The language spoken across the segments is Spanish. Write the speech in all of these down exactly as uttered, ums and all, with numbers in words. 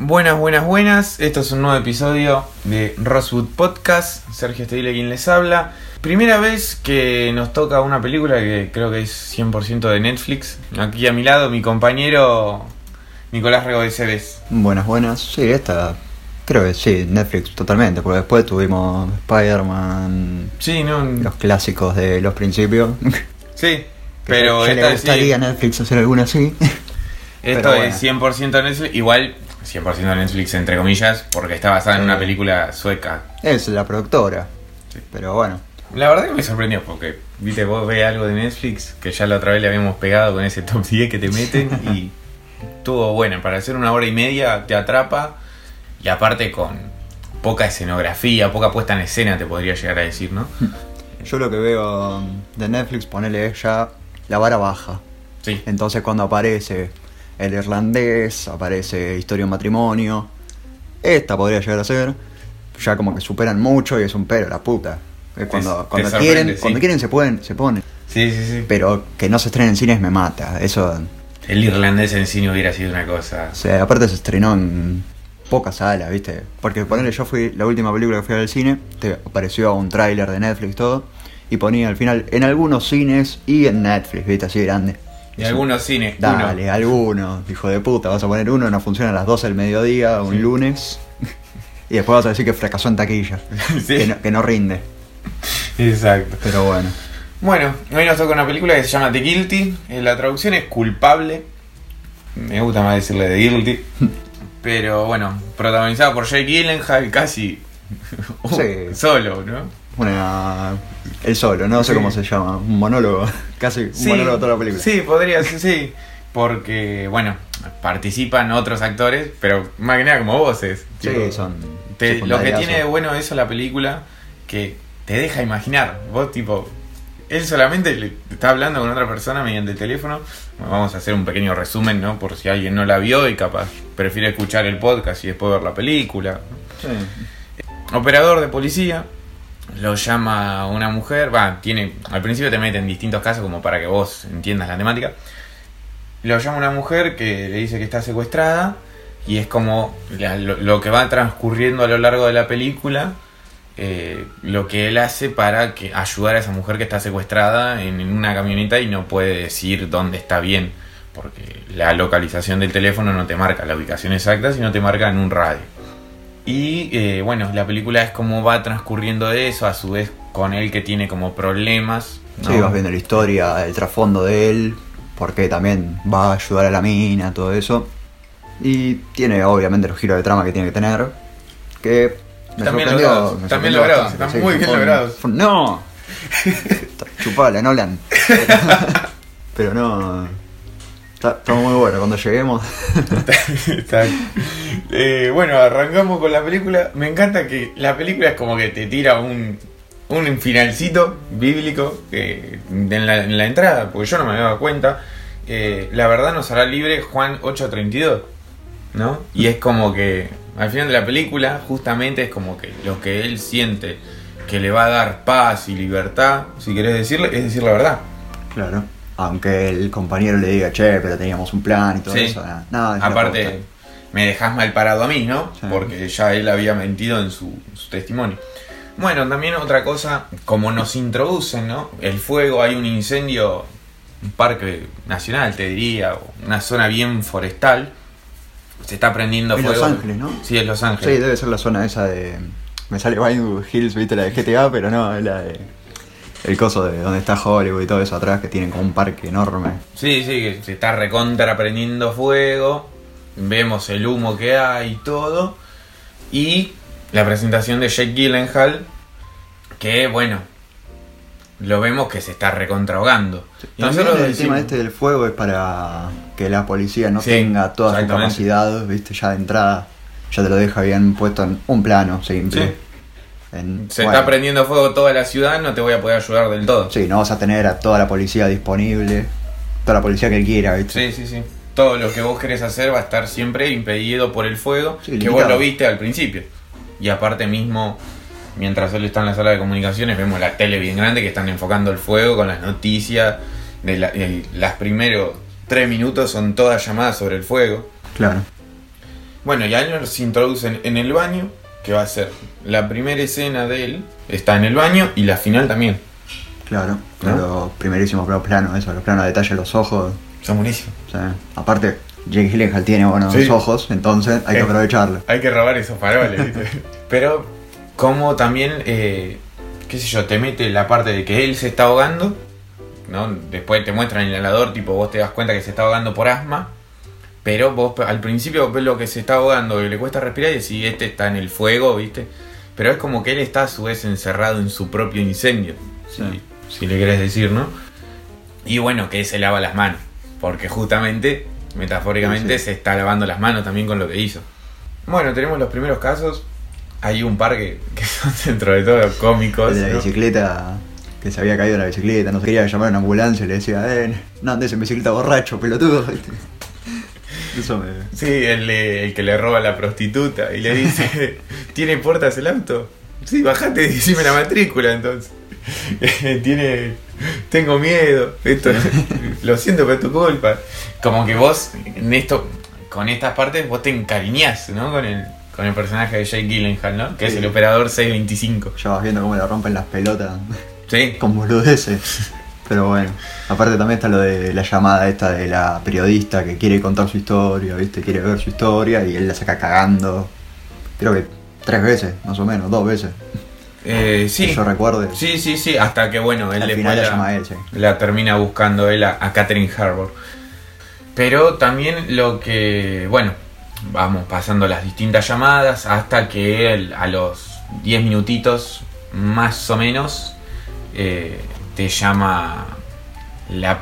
Buenas, buenas, buenas. Esto es un nuevo episodio de Rosewood Podcast. Sergio Estedile quien les habla. Primera vez que nos toca una película que creo que es cien por ciento de Netflix. Aquí a mi lado mi compañero Nicolás Rego de Cebes. Buenas, buenas. Sí, esta creo que sí, Netflix totalmente. Porque después tuvimos Spider-Man. Sí, no. Los clásicos de los principios. Sí, pero ya, ya esta le gustaría sí, a Netflix hacer alguna así. Esto bueno. es cien por ciento Netflix. Igual cien por ciento Netflix entre comillas, porque está basada en una película sueca. Es la productora. Sí. Pero bueno. La verdad que me sorprendió porque, viste, vos ves algo de Netflix que ya la otra vez le habíamos pegado con ese top diez que te meten y estuvo bueno. Para hacer una hora y media te atrapa y aparte con poca escenografía, poca puesta en escena te podría llegar a decir, ¿no? Yo lo que veo de Netflix, ponele ya la vara baja. Sí. Entonces cuando aparece El Irlandés, aparece Historia de un Matrimonio, esta podría llegar a ser, ya como que superan mucho y es un pero la puta. Es cuando Te- cuando te quieren, sorprende, sí. cuando quieren se pueden, se ponen. Sí, sí, sí. Pero que no se estrene en cines me mata. Eso, El Irlandés en cine hubiera sido una cosa. o sea, aparte se estrenó en pocas salas, ¿viste? Porque ponele, yo fui, la última película que fui al cine, te apareció un tráiler de Netflix todo, y ponía al final en algunos cines y en Netflix, ¿viste? Así grande. Y Eso- algunos cines, Dale, uno. alguno, hijo de puta, vas a poner uno, no funciona a las doce del mediodía, un Sí. lunes, y después vas a decir que fracasó en taquilla, Sí. que, no, que no rinde, Exacto. pero bueno. Bueno, hoy nos toca una película que se llama The Guilty. Eh, La traducción es culpable. Me gusta más decirle The Guilty. Pero bueno, protagonizada por Jake Gyllenhaal casi Sí. solo, ¿no? Una, el solo, no sé Sí. cómo se llama, un monólogo, casi un Sí, monólogo de toda la película. Sí, podría ser, sí. Porque, bueno, participan otros actores, pero más que nada como voces. Sí, Tipo, son te- lo que secundariazos. tiene de bueno eso la película, que te deja imaginar. Vos, tipo, él solamente le está hablando con otra persona mediante el teléfono. Bueno, vamos a hacer un pequeño resumen, ¿no? Por si alguien no la vio y capaz prefiere escuchar el podcast y después ver la película. Sí. Operador de policía, lo llama una mujer, va, tiene, al principio te meten distintos casos como para que vos entiendas la temática. Lo llama una mujer que le dice que está secuestrada y es como la- lo, lo que va transcurriendo a lo largo de la película, eh, lo que él hace para que ayudar a esa mujer que está secuestrada en, en una camioneta y no puede decir dónde está bien, porque la localización del teléfono no te marca la ubicación exacta, sino te marca en un radio. Y eh, bueno, la película es como va transcurriendo de eso, a su vez con él que tiene como problemas, ¿no? Sí, vas viendo la historia, el trasfondo de él, porque también va a ayudar a la mina, todo eso. Y tiene obviamente los giros de trama que tiene que tener, que me También sorprendió. logrados, me también sorprendió logrados, bastante, están sí, muy bien fue un- logrados. fue un- ¡No! Chupala, Nolan. Pero no... Está, está muy bueno, cuando lleguemos... Está- eh, bueno, arrancamos con la película. Me encanta que la película es como que te tira un, un finalcito bíblico eh, en, la, en la entrada, porque yo no me había dado cuenta. Eh, la verdad nos hará libre Juan ocho treinta y dos, ¿no? Y es como que al final de la película justamente es como que lo que él siente que le va a dar paz y libertad, si querés decirle, es decir la verdad. Claro. Aunque el compañero le diga, che, pero teníamos un plan y todo Sí. eso. Nada, nada, es la Aparte, posta. me dejás mal parado a mí, ¿no? Sí. Porque ya él había mentido en su, su testimonio. Bueno, también otra cosa, como nos introducen, ¿no? El fuego, hay un incendio, un parque nacional, te diría, o una zona bien forestal. Se está prendiendo Es fuego. Los Ángeles, ¿no? Sí, es Los Sí, Ángeles. debe ser la zona esa de... Me sale Vinewood Hills, viste, la de G T A, pero no, es la de... El coso de donde está Hollywood y todo eso atrás, que tienen como un parque enorme. Sí, sí, que se está recontra prendiendo fuego. Vemos el humo que hay y todo. Y la presentación de Jake Gyllenhaal, que bueno, lo vemos que se está recontra ahogando. Y También nosotros el decimos- tema este del fuego es para que la policía no Sí, tenga toda su exactamente. capacidad, viste, ya de entrada. Ya te lo deja bien puesto en un plano simple. Sí. En- se bueno, está prendiendo fuego toda la ciudad, no te voy a poder ayudar del todo. Sí, no vas a tener a toda la policía disponible. Toda la policía que él quiera, viste. Sí, sí, sí. Todo lo que vos querés hacer va a estar siempre impedido por el fuego, Sí, que limitado. vos lo viste al principio. Y aparte mismo, mientras él está en la sala de comunicaciones, vemos la tele bien grande que están enfocando el fuego con las noticias. De la, de las primeros tres minutos son todas llamadas sobre el fuego. Claro. Bueno, y ahí nos introducen en el baño, que va a ser la primera escena de él, está en el baño, y la final también. Claro, ¿no? los primerísimos planos, eso, los planos de detalle de los ojos. Son buenísimos. O sea, aparte, Jake Gyllenhaal tiene buenos Sí. ojos, entonces hay que Eh. aprovecharlo. Hay que robar esos faroles, ¿viste? Pero, como también, eh, qué sé yo, te mete la parte de que él se está ahogando, ¿no? Después te muestran el inhalador, tipo, vos te das cuenta que se está ahogando por asma. Pero vos al principio ves lo que se está ahogando y le cuesta respirar y decís, este está en el fuego, ¿viste? Pero es como que él está a su vez encerrado en su propio incendio, Sí. si, si le querés decir, ¿no? Y bueno, que se lava las manos, porque justamente, metafóricamente, Sí, sí. se está lavando las manos también con lo que hizo. Bueno, tenemos los primeros casos. Hay un par que, que son dentro de todo cómicos, El de la ¿no? bicicleta, que se había caído en la bicicleta, no se quería llamar a una ambulancia y le decía, eh, no andes en bicicleta borracho, pelotudo. ¿Viste? Eso me... Sí, el, eh, el que le roba a la prostituta y le dice, ¿tiene puertas el auto? Sí, bajate y decime la matrícula entonces. Tiene, tengo miedo, esto, lo siento, pero es tu culpa. Como que vos, en esto, con estas partes, vos te encariñás, ¿no? Con el, con el personaje de Jake Gyllenhaal, ¿no? Que Sí. es el operador seiscientos veinticinco. Ya vas viendo cómo le rompen las pelotas Sí, con boludeces. Pero bueno, aparte también está lo de la llamada esta de la periodista que quiere contar su historia, ¿viste? Quiere ver su historia y él la saca cagando. Creo que tres veces, más o menos, dos veces. eh, sí. Que yo recuerde. Sí, sí, sí, hasta que bueno, él Al después final la la- llama a él, sí. la termina buscando él a, a Catherine Harbour. Pero también lo que, bueno, vamos pasando las distintas llamadas hasta que él, a los diez minutitos más o menos, eh, te llama la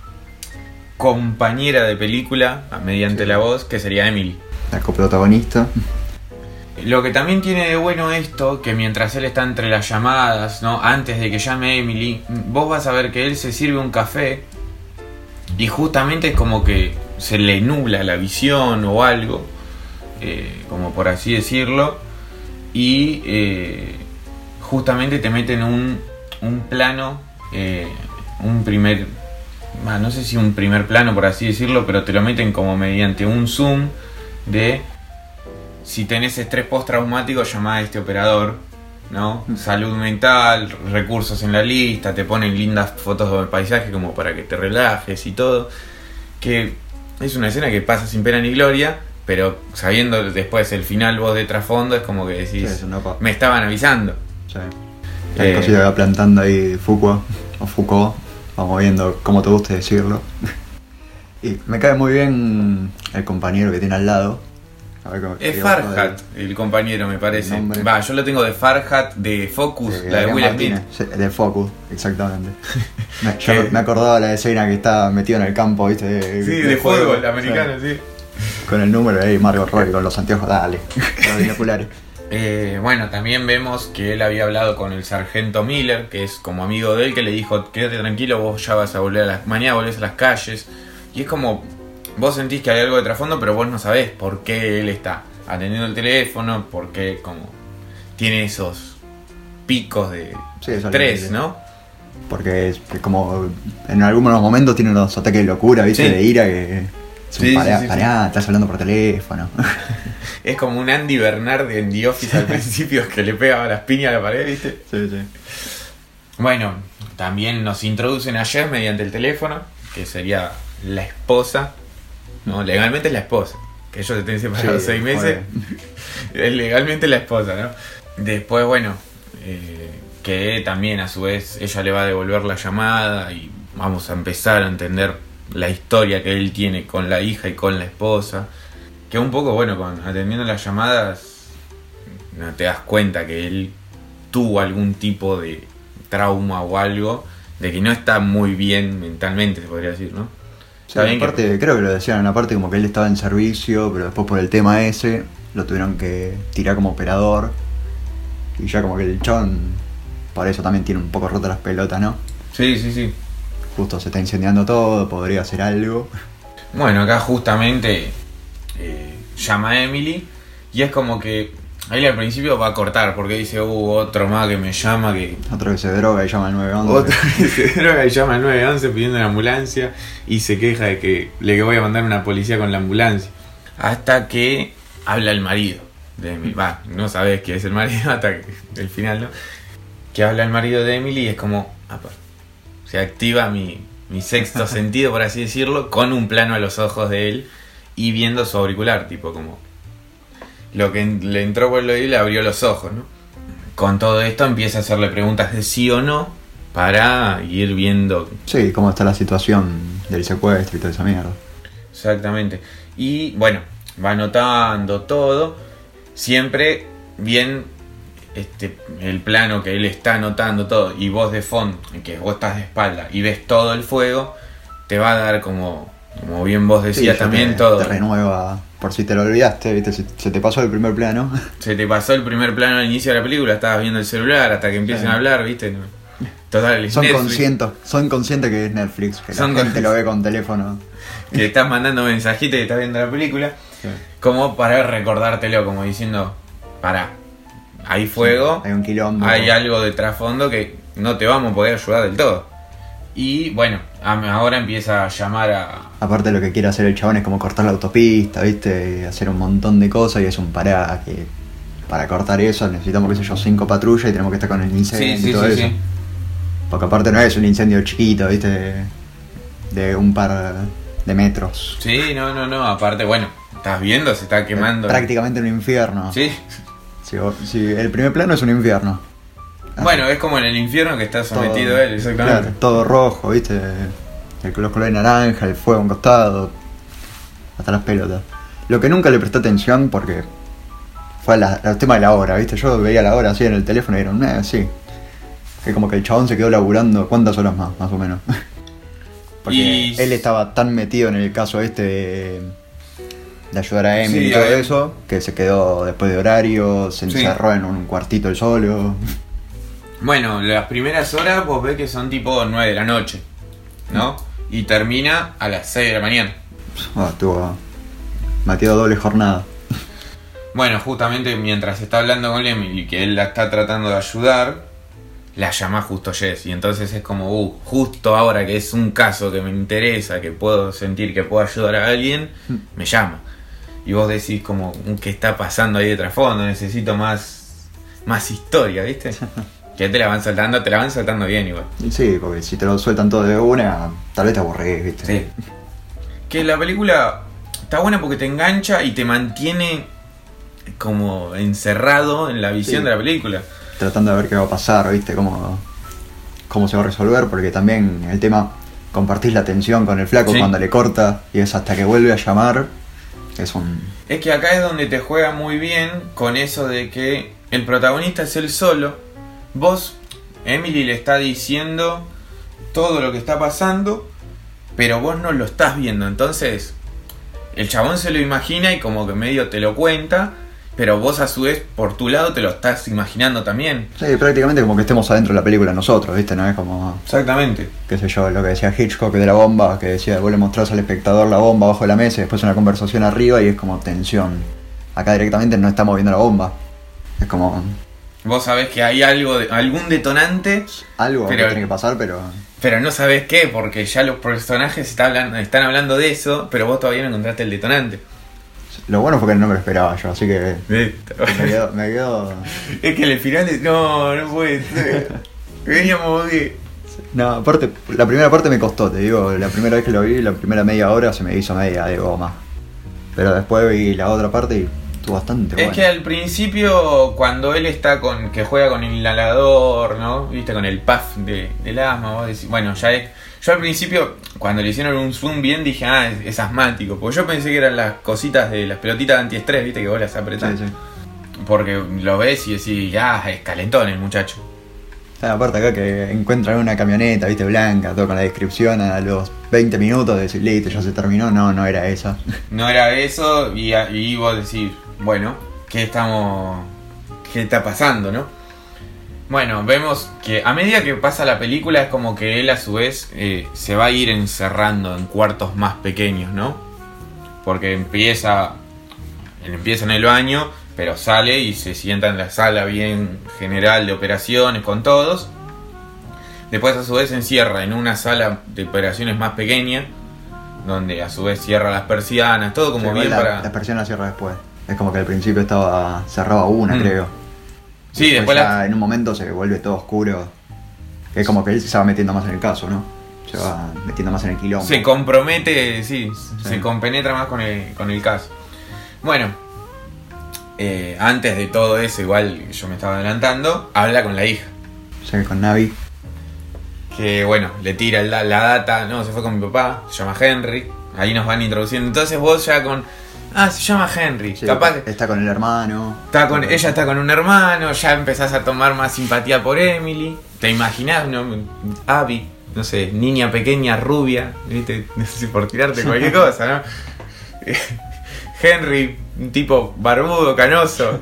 compañera de película mediante Sí. la voz, que sería Emily. La coprotagonista. Lo que también tiene de bueno esto, que mientras él está entre las llamadas, ¿no? Antes de que llame Emily, vos vas a ver que él se sirve un café y justamente es como que se le nubla la visión o algo, eh, como por así decirlo, y eh, justamente te meten un, un plano, eh, un primer, ah, no sé si un primer plano por así decirlo, pero te lo meten como mediante un zoom de... Si tenés estrés postraumático, llamá a este operador, ¿no? Salud mental, recursos en la lista, te ponen lindas fotos del paisaje como para que te relajes y todo. Que es una escena que pasa sin pena ni gloria, pero sabiendo después el final vos de trasfondo es como que Sí, decís, es una pa- me estaban avisando. Sí. Hay Eh, cosita que va plantando ahí Foucault, o Foucault, vamos viendo cómo te guste decirlo. Y me cae muy bien el compañero que tiene al lado. A ver cómo- Es qué Farhat, el compañero me parece. Nombre. Va, yo lo tengo de Farhat de Focus, de la de Adrián Will Martínez. Smith. Sí, de Focus, exactamente. me, yo Que- me acordaba la escena que está metido en el campo, ¿viste? De, Sí, de, fútbol americano, sí. Sí. Con el número ahí, Margot Robbie con los anteojos, dale. Los binoculares. Eh, bueno, también vemos que él había hablado con el sargento Miller, que es como amigo de él, que le dijo, quédate tranquilo, vos ya vas a volver a las... Mañana volvés a las calles. Y es como, vos sentís que hay algo de trasfondo, pero vos no sabés por qué él está atendiendo el teléfono, por qué como tiene esos picos de Sí, eso estrés, es- ¿no? Porque es que como en algunos momentos tiene unos ataques de locura, ¿viste? Sí. De ira que... Sí, sí, pará, sí, sí. pará, estás hablando por teléfono. Es como un Andy Bernard en The Office al principio que le pegaba las piñas a la pared, ¿viste? Sí, sí. Bueno, también nos introducen a Jess mediante el teléfono, que sería la esposa, ¿no? Legalmente es la esposa, que ellos estén separados Sí, seis meses, es legalmente la esposa, ¿no? Después, bueno, eh, que también a su vez ella le va a devolver la llamada y vamos a empezar a entender la historia que él tiene con la hija y con la esposa, que un poco, bueno, con atendiendo las llamadas, no te das cuenta que él tuvo algún tipo de trauma o algo, de que no está muy bien mentalmente, se podría decir, ¿no? Sí, Está bien que- aparte, creo que lo decían en la parte como que él estaba en servicio, pero después por el tema ese lo tuvieron que tirar como operador. Y ya como que el chabón, por eso también tiene un poco rotas las pelotas, ¿no? Sí, sí, sí. Justo se está incendiando todo, podría hacer algo. Bueno, acá justamente eh, llama a Emily y es como que él al principio va a cortar porque dice, uh, otro más que me llama, que Otro que se droga y llama al nueve once. otro que se droga y llama al nueve once pidiendo una ambulancia y se queja de que le voy a mandar una policía con la ambulancia. Hasta que habla el marido de Emily. Va, no sabes quién es el marido hasta que, el final, ¿no? Que habla el marido de Emily y es como, apa, se activa mi, mi sexto sentido, por así decirlo, con un plano a los ojos de él y viendo su auricular, tipo como lo que le entró por el oído y le abrió los ojos, ¿no? Con todo esto empieza a hacerle preguntas de sí o no para ir viendo. Sí, cómo está la situación del secuestro y toda esa mierda. Exactamente. Y bueno, va anotando todo, siempre bien este el plano que él está anotando todo y vos de fondo, que vos estás de espalda y ves todo el fuego, te va a dar como, como bien vos decías, sí, también te, todo. Te renueva, por si te lo olvidaste, ¿viste? Se, se te pasó el primer plano. Se te pasó el primer plano al inicio de la película, estabas viendo el celular hasta que empiecen sí. a hablar, ¿viste? Total, son conscientes, son conscientes que es Netflix, que son la gente lo ve con teléfono. Que estás mandando mensajitos y estás viendo la película, sí. como para recordártelo, como diciendo, pará, hay fuego, sí, hay un quilombo, hay algo de trasfondo que no te vamos a poder ayudar del todo. Y bueno, ahora empieza a llamar a... Aparte lo que quiere hacer el chabón es como cortar la autopista, ¿viste? Y hacer un montón de cosas y es un pará que para cortar eso necesitamos, qué sé yo, cinco patrullas y tenemos que estar con el incendio sí, sí, y todo sí, eso. Sí. Porque aparte no es un incendio chiquito, ¿viste? De, de un par de metros. Sí, no, no, no. Aparte, bueno, estás viendo, se está quemando. Es prácticamente un infierno. Sí. Sí, sí, el primer plano es un infierno. Bueno, es como en el infierno que está sometido todo, él, exactamente. Claro, todo rojo, ¿viste? El, los colores naranja, el fuego a un costado, hasta las pelotas. Lo que nunca le presté atención porque fue la, el tema de la hora, ¿viste? Yo veía la hora así en el teléfono y era un eh, sí. Que como que el chabón se quedó laburando ¿cuántas horas más, más o menos? Porque y... él estaba tan metido en el caso este de, de ayudar a Emily sí, y todo eso, que se quedó después de horario, se encerró sí. en un cuartito él solo. Bueno, las primeras horas vos ves que son tipo nueve de la noche, ¿no? Y termina a las seis de la mañana. Oh, estuvo metido doble jornada. Bueno, justamente mientras está hablando con Emily, que él la está tratando de ayudar, la llama justo Jess. Y entonces es como, uh, justo ahora que es un caso que me interesa, que puedo sentir que puedo ayudar a alguien, me llama. Y vos decís como, ¿qué está pasando ahí de trasfondo? Necesito más, más historia, ¿viste? Que te la van soltando, te la van soltando bien igual. Sí, porque si te lo sueltan todo de una, tal vez te aburrís, ¿viste? Sí. Que la película está buena porque te engancha y te mantiene como encerrado en la visión sí. de la película. Tratando de ver qué va a pasar, ¿viste? Cómo, cómo se va a resolver, porque también el tema, compartís la tensión con el flaco sí. cuando le corta y es hasta que vuelve a llamar, es un... Es que acá es donde te juega muy bien con eso de que el protagonista es él solo. Vos, Emily le está diciendo todo lo que está pasando, pero vos no lo estás viendo. Entonces, el chabón se lo imagina y como que medio te lo cuenta, pero vos a su vez, por tu lado, te lo estás imaginando también. Sí, prácticamente como que estemos adentro de la película nosotros, ¿viste? No es como... Exactamente. Qué sé yo, lo que decía Hitchcock de la bomba, que decía, vos le mostrás al espectador la bomba bajo la mesa y después una conversación arriba y es como tensión. Acá directamente no estamos viendo la bomba. Es como... Vos sabés que hay algo, de, algún detonante. Algo pero, que tiene que pasar, pero... Pero no sabés qué, porque ya los personajes están hablando, están hablando de eso, pero vos todavía no encontraste el detonante. Lo bueno fue que no me lo esperaba yo, así que... me quedo... Me quedo... Es que el final de... No, no puede ser. Veníamos bien. No, aparte, la primera parte me costó, te digo. La primera vez que lo vi, la primera media hora se me hizo media de goma. Pero después vi la otra parte y... bastante es bueno. Que al principio cuando él está con que juega con el inhalador, ¿no? Viste, con el puff de, del asma, vos decís, bueno, ya es. Yo al principio cuando le hicieron un zoom bien dije, ah, es, es asmático, porque yo pensé que eran las cositas de las pelotitas de antiestrés, viste, que vos las apretás. Sí, sí. Porque lo ves y decís, ya, es calentón el muchacho. Ah, aparte acá que encuentran una camioneta, viste, blanca, todo con la descripción a los veinte minutos de decir, listo, ya se terminó, no, no era eso. No era eso y, y vos decís, bueno, ¿qué estamos... qué está pasando, no? Bueno, vemos que a medida que pasa la película es como que él a su vez eh, se va a ir encerrando en cuartos más pequeños, ¿no? Porque empieza... Él empieza en el baño, pero sale y se sienta en la sala bien general de operaciones con todos. Después a su vez se encierra en una sala de operaciones más pequeña, donde a su vez cierra las persianas, todo como sí, bien la, para... Las persianas cierra después. Es como que al principio estaba cerrado una, Mm. creo. Sí, después ya la... en un momento se vuelve todo oscuro. Es como que él se va metiendo más en el caso, ¿no? Se va metiendo más en el quilombo. se compromete, sí, Sí. se compenetra más con el, con el caso. Bueno, eh, antes de todo eso, igual yo me estaba adelantando, habla con la hija. O sea, con Navi. Que bueno, le tira la, la data, no, se fue con mi papá, se llama Henry, ahí nos van introduciendo. Entonces vos ya con, ah, se llama Henry, Sí, capaz que está con el hermano. está con, ella está con un hermano, ya empezás a tomar más simpatía por Emily. Te imaginás, ¿no? Abby, no sé, niña pequeña, rubia, ¿viste? No sé si por tirarte cualquier cosa, ¿no? Henry, un tipo barbudo, canoso.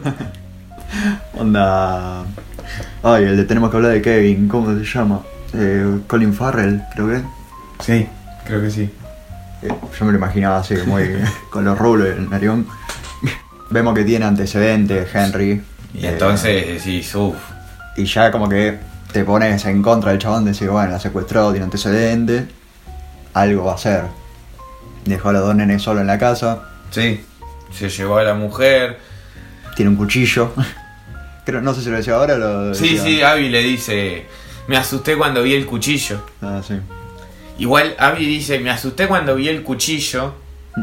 Onda. Ay, el de tenemos que hablar de Kevin, ¿cómo se llama? Eh, Colin Farrell, creo que. Sí, creo que sí. Eh, yo me lo imaginaba así, muy con los rulos del narigón. Vemos que tiene antecedentes Henry. Y eh, entonces decís, uff, Y ya como que te pones en contra del chabón, decís, bueno, la secuestró, tiene antecedentes. Algo va a hacer. Dejó a los dos nenes solo en la casa. sí, se llevó a la mujer. Tiene un cuchillo. Creo, no sé si lo decía ahora o lo Sí, decía- sí, Abby le dice, me asusté cuando vi el cuchillo. Ah, sí. Igual Abby dice, me asusté cuando vi el cuchillo,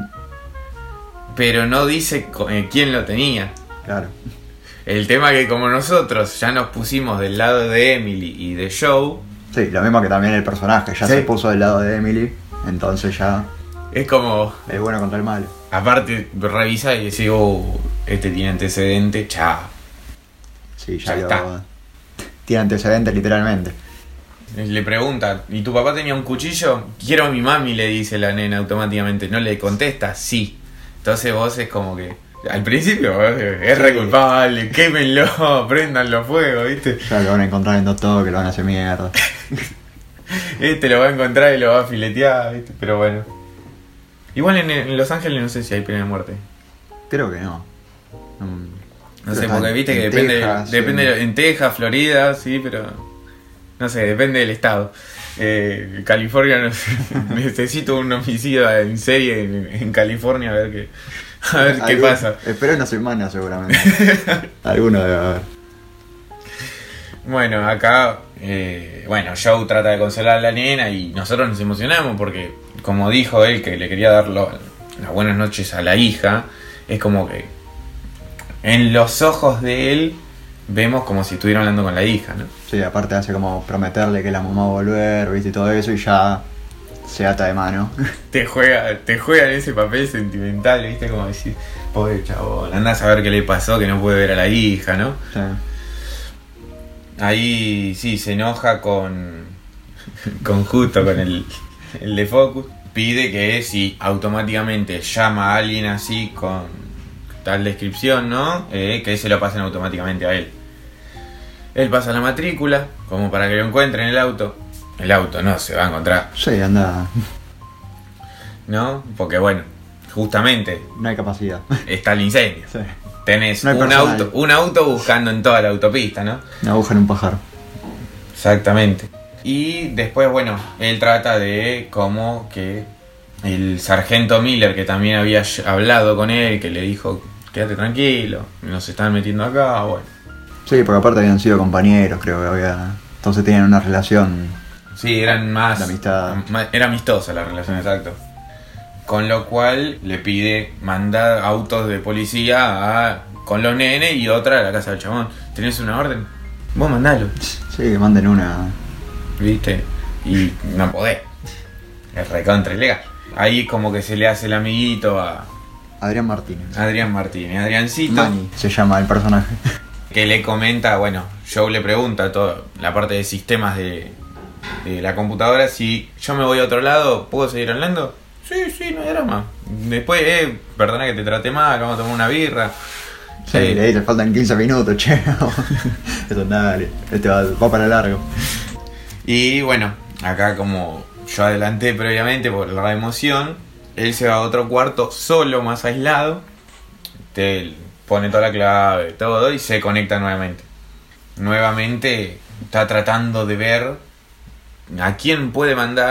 pero no dice co- eh, quién lo tenía. Claro. El tema que como nosotros ya nos pusimos del lado de Emily y de Joe, Sí, lo mismo que también el personaje, ya Sí. se puso del lado de Emily, entonces ya es como, el bueno contra el malo. aparte, revisa y decís, oh, este tiene antecedente, chao. Sí, Ya ya, lo... está. Tiene antecedentes literalmente. Le pregunta, ¿y tu papá tenía un cuchillo? Quiero a mi mami, le dice la nena automáticamente. No le contesta, sí. Entonces vos es como que, al principio, es re culpable, quémenlo, préndanlo fuego, ¿viste? Ya lo van a encontrar en doctor, que lo van a hacer mierda. Este lo va a encontrar y lo va a filetear, ¿viste? Pero bueno. Igual en, en Los Ángeles no sé si hay pena de muerte. Creo que no. Mm, No creo sé, que porque en- viste que en depende, Texas, depende en- en Texas, Florida, sí, pero no sé, depende del estado. Eh, California, no sé, necesito un homicidio en serie en, en California a ver qué, a ver qué Algún- pasa. Espero una semana seguramente. Alguno debe haber. Bueno, acá, eh, bueno, Joe trata de consolar a la nena y nosotros nos emocionamos porque, como dijo él que le quería dar lo- las buenas noches a la hija, es como que en los ojos de él vemos como si estuviera hablando con la hija, ¿no? Sí, aparte hace como prometerle que la mamá va a volver, viste, y todo eso, y ya se ata de mano. Te juega, te juega en ese papel sentimental, ¿viste? Como decir, pobre chabón, andás a ver qué le pasó, que no puede ver a la hija, ¿no? Sí. Ahí sí, se enoja con, con justo con el, el de Focus. Pide que si automáticamente llama a alguien así con tal descripción, ¿no? Eh, que se lo pasen automáticamente a él. Él pasa la matrícula, como para que lo encuentren en el auto. El auto no se va a encontrar, Sí, anda. ¿no? Porque bueno, justamente No hay capacidad. está el incendio. Sí. Tenés No hay un personal. auto, un auto buscando en toda la autopista, ¿no? Una aguja en un pájaro. Exactamente. Y después, bueno, él trata de como que el sargento Miller, que también había ll- hablado con él, que le dijo, quédate tranquilo, nos están metiendo acá, bueno. Sí, porque aparte habían sido compañeros, creo que había. Entonces tenían una relación. Sí, eran más... La amistad. ma- Era amistosa la relación, exacto. Con lo cual le pide mandar autos de policía a, con los nenes y otra a la casa del chabón. ¿Tenés una orden? Vos mandalo. Sí, que manden una. ¿Viste? Y no podés. Es recontra ilegal. Ahí como que se le hace el amiguito a Adrián Martínez. Adrián Martínez. Adriancito, Mani se llama el personaje. que le comenta, bueno, Joe le pregunta toda la parte de sistemas de, de la computadora, si yo me voy a otro lado, ¿puedo seguir hablando? Sí, sí, no hay drama. Después, eh, perdona que te trate mal, vamos a tomar una birra. Sí, Eh, le dice, faltan quince minutos, che. Eso, dale. Este va, va para largo. Y bueno, acá como yo adelanté previamente por la emoción, él se va a otro cuarto solo, más aislado, te pone toda la clave, todo, y se conecta nuevamente. Nuevamente está tratando de ver a quién puede mandar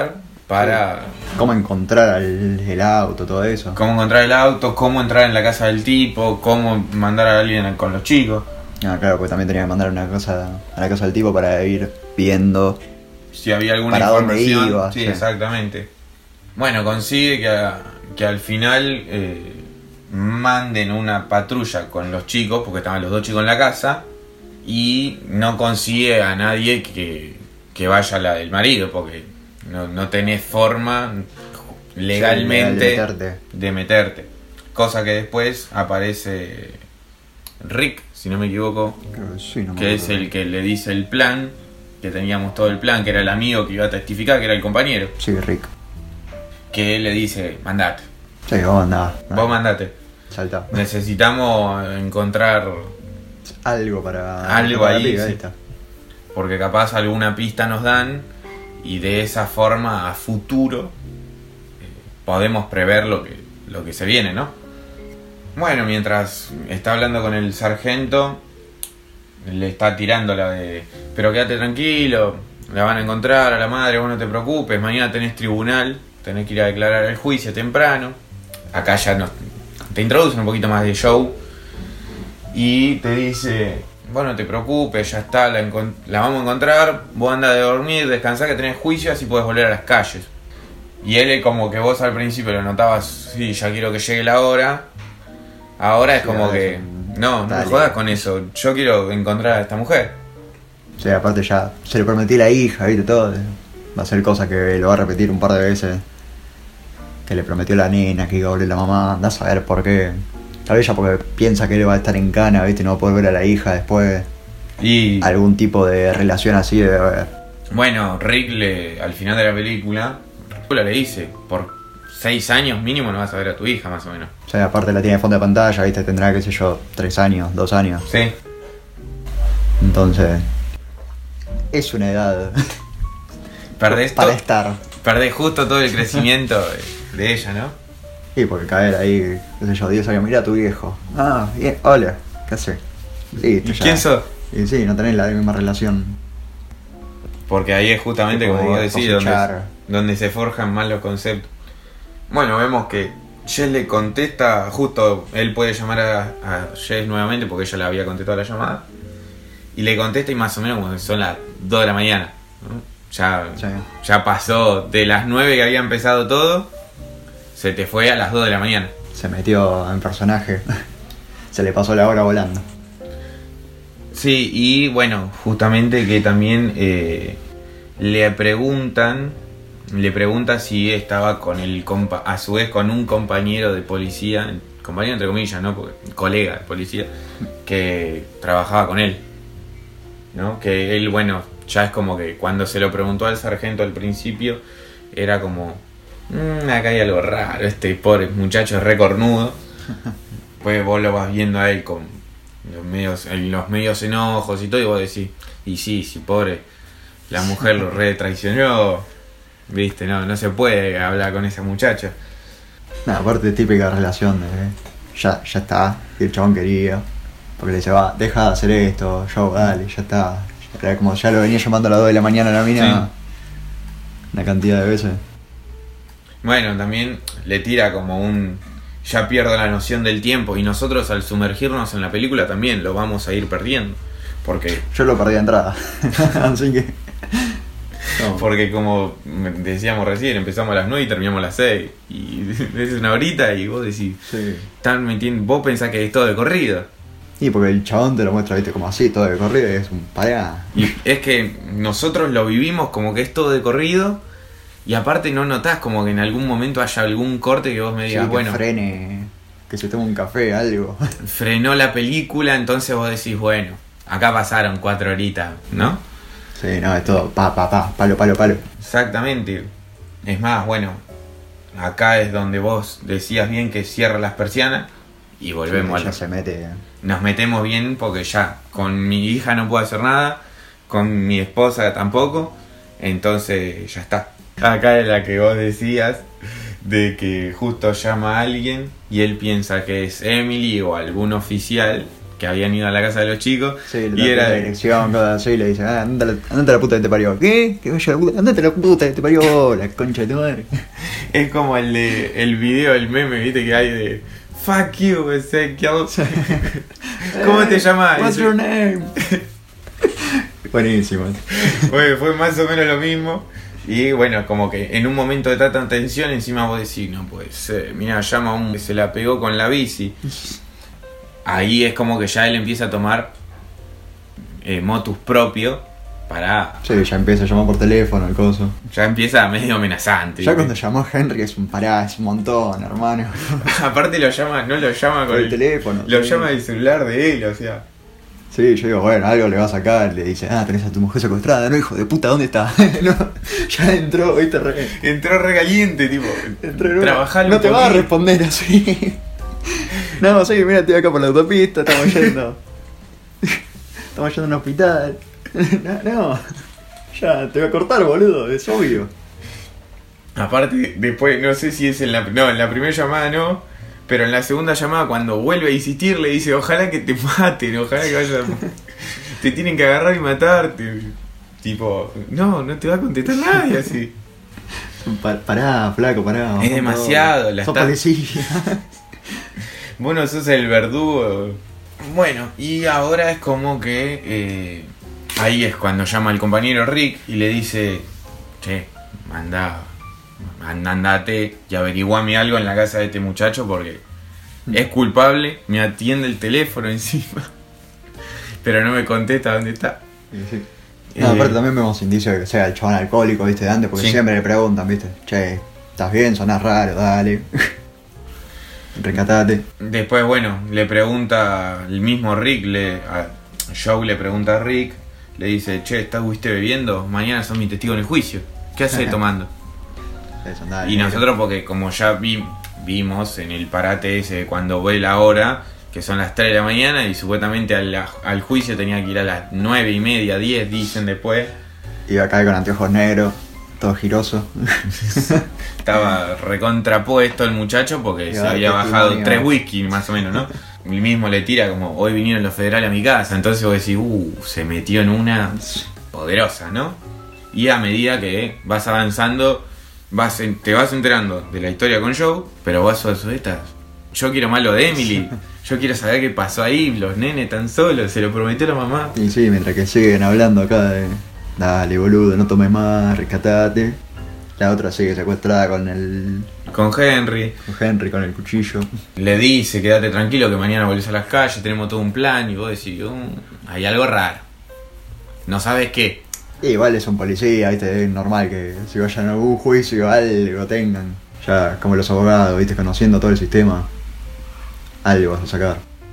para cómo encontrar el, el auto, todo eso. cómo encontrar el auto, cómo entrar en la casa del tipo, cómo mandar a alguien con los chicos. Ah, claro, pues también tenía que mandar una cosa a la casa del tipo para ir viendo si había alguna para dónde información. iba. Sí, Sí, exactamente. Bueno, consigue que, a- que al final eh, manden una patrulla con los chicos, porque estaban los dos chicos en la casa, y no consigue a nadie que, que vaya a la del marido, porque no, no tenés forma legalmente Sí, legal de meterte. de meterte. Cosa que después aparece Rick, si no me equivoco, Creo que sí, no me que es acuerdo. el que le dice el plan, que teníamos todo el plan, que era el amigo que iba a testificar, que era el compañero, Sí, Rick. que él le dice, mandate, Sí, vos andás. vos mandate, Salta. necesitamos encontrar, Algo para... Algo para la ahí, piba sí. esta. porque capaz alguna pista nos dan, y de esa forma a futuro eh, podemos prever lo que, lo que se viene, ¿no? Bueno, mientras está hablando con el sargento, le está tirando la de, pero quédate tranquilo, la van a encontrar a la madre, vos no te preocupes, mañana tenés tribunal, tenés que ir a declarar el juicio temprano. Acá ya nos, te introducen un poquito más de show y te dice, vos no te preocupes, ya está, la, encon- la vamos a encontrar, vos andá de dormir, descansá que tenés juicio, así podés volver a las calles. Y él como que vos al principio lo notabas, sí, ya quiero que llegue la hora. Ahora es Sí, como ahora que, es un- no, no me dale. jodas con eso, yo quiero encontrar a esta mujer. O sea, aparte ya se le prometió a la hija, viste, todo. Va a ser cosa que lo va a repetir un par de veces. Que le prometió a la nena que iba a volver la mamá, andás a ver por qué. Tal vez ya porque piensa que él va a estar en cana, viste, no va a poder ver a la hija después. Y Algún tipo de relación así debe haber. bueno, Rick le, al final de la película, le dice, por seis años mínimo no vas a ver a tu hija, más o menos. O sea, aparte la tiene de fondo de pantalla, viste, tendrá, qué sé yo, tres años, dos años. Sí. Entonces, es una edad Perdés, para to- estar. perdés justo todo el crecimiento de, de ella, ¿no? Sí, porque caer ahí, qué sé yo, diez años, mira a tu viejo. Ah, bien, hola, ¿qué haces? Listo, ¿Y ya. quién sos? Y sí, no tenés la misma relación. Porque ahí es justamente Tipo, como vos decís, donde, cosechar. donde se forjan más los conceptos. Bueno, vemos que Jess le contesta, justo él puede llamar a, a Jess nuevamente porque ella le había contestado la llamada. Y le contesta y más o menos como que son las dos de la mañana, ¿no? Ya, Sí. ya pasó de las nueve que había empezado todo, se te fue a las dos de la mañana. Se metió en personaje. Se le pasó la hora volando. Sí, y bueno, justamente que también eh, le preguntan, le pregunta si estaba con el compa, a su vez con un compañero de policía, compañero entre comillas, ¿no? Porque, colega de policía, que trabajaba con él, ¿no? Que él, bueno, ya es como que cuando se lo preguntó al sargento al principio, era como, "Mm, acá hay algo raro, este pobre muchacho es re cornudo". Pues vos lo vas viendo a él con los medios, en los medios enojos y todo, y vos decís, y sí, sí, pobre, la mujer lo re traicionó, viste, no, no se puede hablar con esa muchacha. Nada, aparte típica relación de ya, ya está, y el chabón quería. Porque le dice, va, deja de hacer esto, yo, dale, ya está. Era como ya lo venía llamando a las dos de la mañana a la mina. Una cantidad de veces. Bueno, también le tira como un, ya pierdo la noción del tiempo, y nosotros al sumergirnos en la película también lo vamos a ir perdiendo, porque Yo lo perdí de entrada. Así que. No. porque como decíamos recién, empezamos a las nueve y terminamos a las seis, y es una horita y vos decís, Sí. están metiendo, vos pensás que es todo de corrido. Y porque el chabón te lo muestra, viste, como así, todo de corrido, y es un pará. Y es que nosotros lo vivimos como que es todo de corrido, y aparte no notás como que en algún momento haya algún corte que vos me Sí, digas, que bueno, frene, que se tome un café, algo. frenó la película, entonces vos decís, bueno, acá pasaron cuatro horitas, ¿no? Sí, no, es todo pa, pa, pa, palo, palo, palo. Exactamente. Es más, bueno, acá es donde vos decías bien que cierra las persianas y volvemos Sí, a ya la... se mete. Nos metemos bien porque ya con mi hija no puedo hacer nada, con mi esposa tampoco, entonces ya está. Acá es la que vos decías de que justo llama a alguien y él piensa que es Emily o algún oficial que habían ido a la casa de los chicos. Sí, y era la de- dirección, cosas así, le dice, ah, andate, andate a la puta que te parió. ¿Qué? ¿Qué vaya la puta? Andate a la puta que te parió, la concha de tu madre. es como el de el video, el meme, viste, que hay de fuck you, Ezequiel. ¿Cómo te llamas? What's your name? Buenísimo. Bueno, fue más o menos lo mismo. Y bueno, como que en un momento de tanta tensión, encima vos decís, no puede ser, mira, llama a un que se la pegó con la bici. Ahí es como que ya él empieza a tomar eh, motus propio para... Sí, ya empieza a llamar por teléfono, el coso. Ya empieza medio amenazante. Ya ¿viste? cuando llamó a Henry es un pará, es un montón, hermano. Aparte lo llama, no lo llama con Por el teléfono, Lo sí. llama del celular de él, o sea... Sí, yo digo, bueno, algo le va a sacar, le dice, ah, tenés a tu mujer secuestrada, no, hijo de puta, ¿dónde está? No, ya entró, viste, re... Entró re caliente, tipo, entró en una- trabajar no te va a responder así. No, sí, mira, estoy acá por la autopista, estamos yendo. Estamos yendo a un hospital. No, no, ya, te voy a cortar, boludo, es obvio. Aparte, después, no sé si es en la... No, en la primera llamada no, pero en la segunda llamada cuando vuelve a insistir le dice, ojalá que te maten, ojalá que vayan... te tienen que agarrar y matarte. Tipo, no, no te va a contestar nadie así. Pa- pará, flaco, pará. Es demasiado, la Sos está- policía. Vos no sos el verdugo. Bueno, y ahora es como que... eh, ahí es cuando llama al compañero Rick y le dice, che, anda, anda, andate y averiguame algo en la casa de este muchacho porque es culpable, me atiende el teléfono encima, pero no me contesta dónde está. Sí, sí. No, Eh, aparte también vemos indicios de que sea el chabón alcohólico, viste, de antes, porque Sí. siempre le preguntan, viste, che, ¿estás bien? Sonás raro, dale. Rescatate. Después, bueno, le pregunta el mismo Rick, le, a Joe le pregunta a Rick, le dice, che, ¿estuviste bebiendo? Mañana son mi testigo en el juicio. ¿Qué haces tomando? Eso, dale, Y negro. nosotros, porque como ya vi- vimos en el parate ese cuando ve la hora, que son las tres de la mañana, y supuestamente al, al juicio tenía que ir a las nueve y media, diez, dicen después. Iba a caer con anteojos negros, todo giroso. Estaba recontrapuesto el muchacho porque Y se a dar había bajado testimonio. tres whisky más o menos, ¿no? El mismo le tira como, hoy vinieron los federales a mi casa. Entonces vos decís, uh, se metió en una poderosa, ¿no? Y a medida que vas avanzando, vas en- te vas enterando de la historia con Joe, pero vos sos estas. Yo quiero más lo de Emily. Yo quiero saber qué pasó ahí, los nenes tan solos, se lo prometió la mamá. Y sí, mientras que siguen hablando acá de, dale boludo, no tomes más, rescatate. La otra sigue secuestrada con el Con Henry. con Henry, con el cuchillo. Le dice, quédate tranquilo que mañana volvés a las calles, tenemos todo un plan. Y vos decís, "Mm, hay algo raro. No sabes qué. Y igual es un policía, viste, es normal que si vayan a algún juicio algo tengan. Ya como los abogados, viste, conociendo todo el sistema, algo vas a sacar.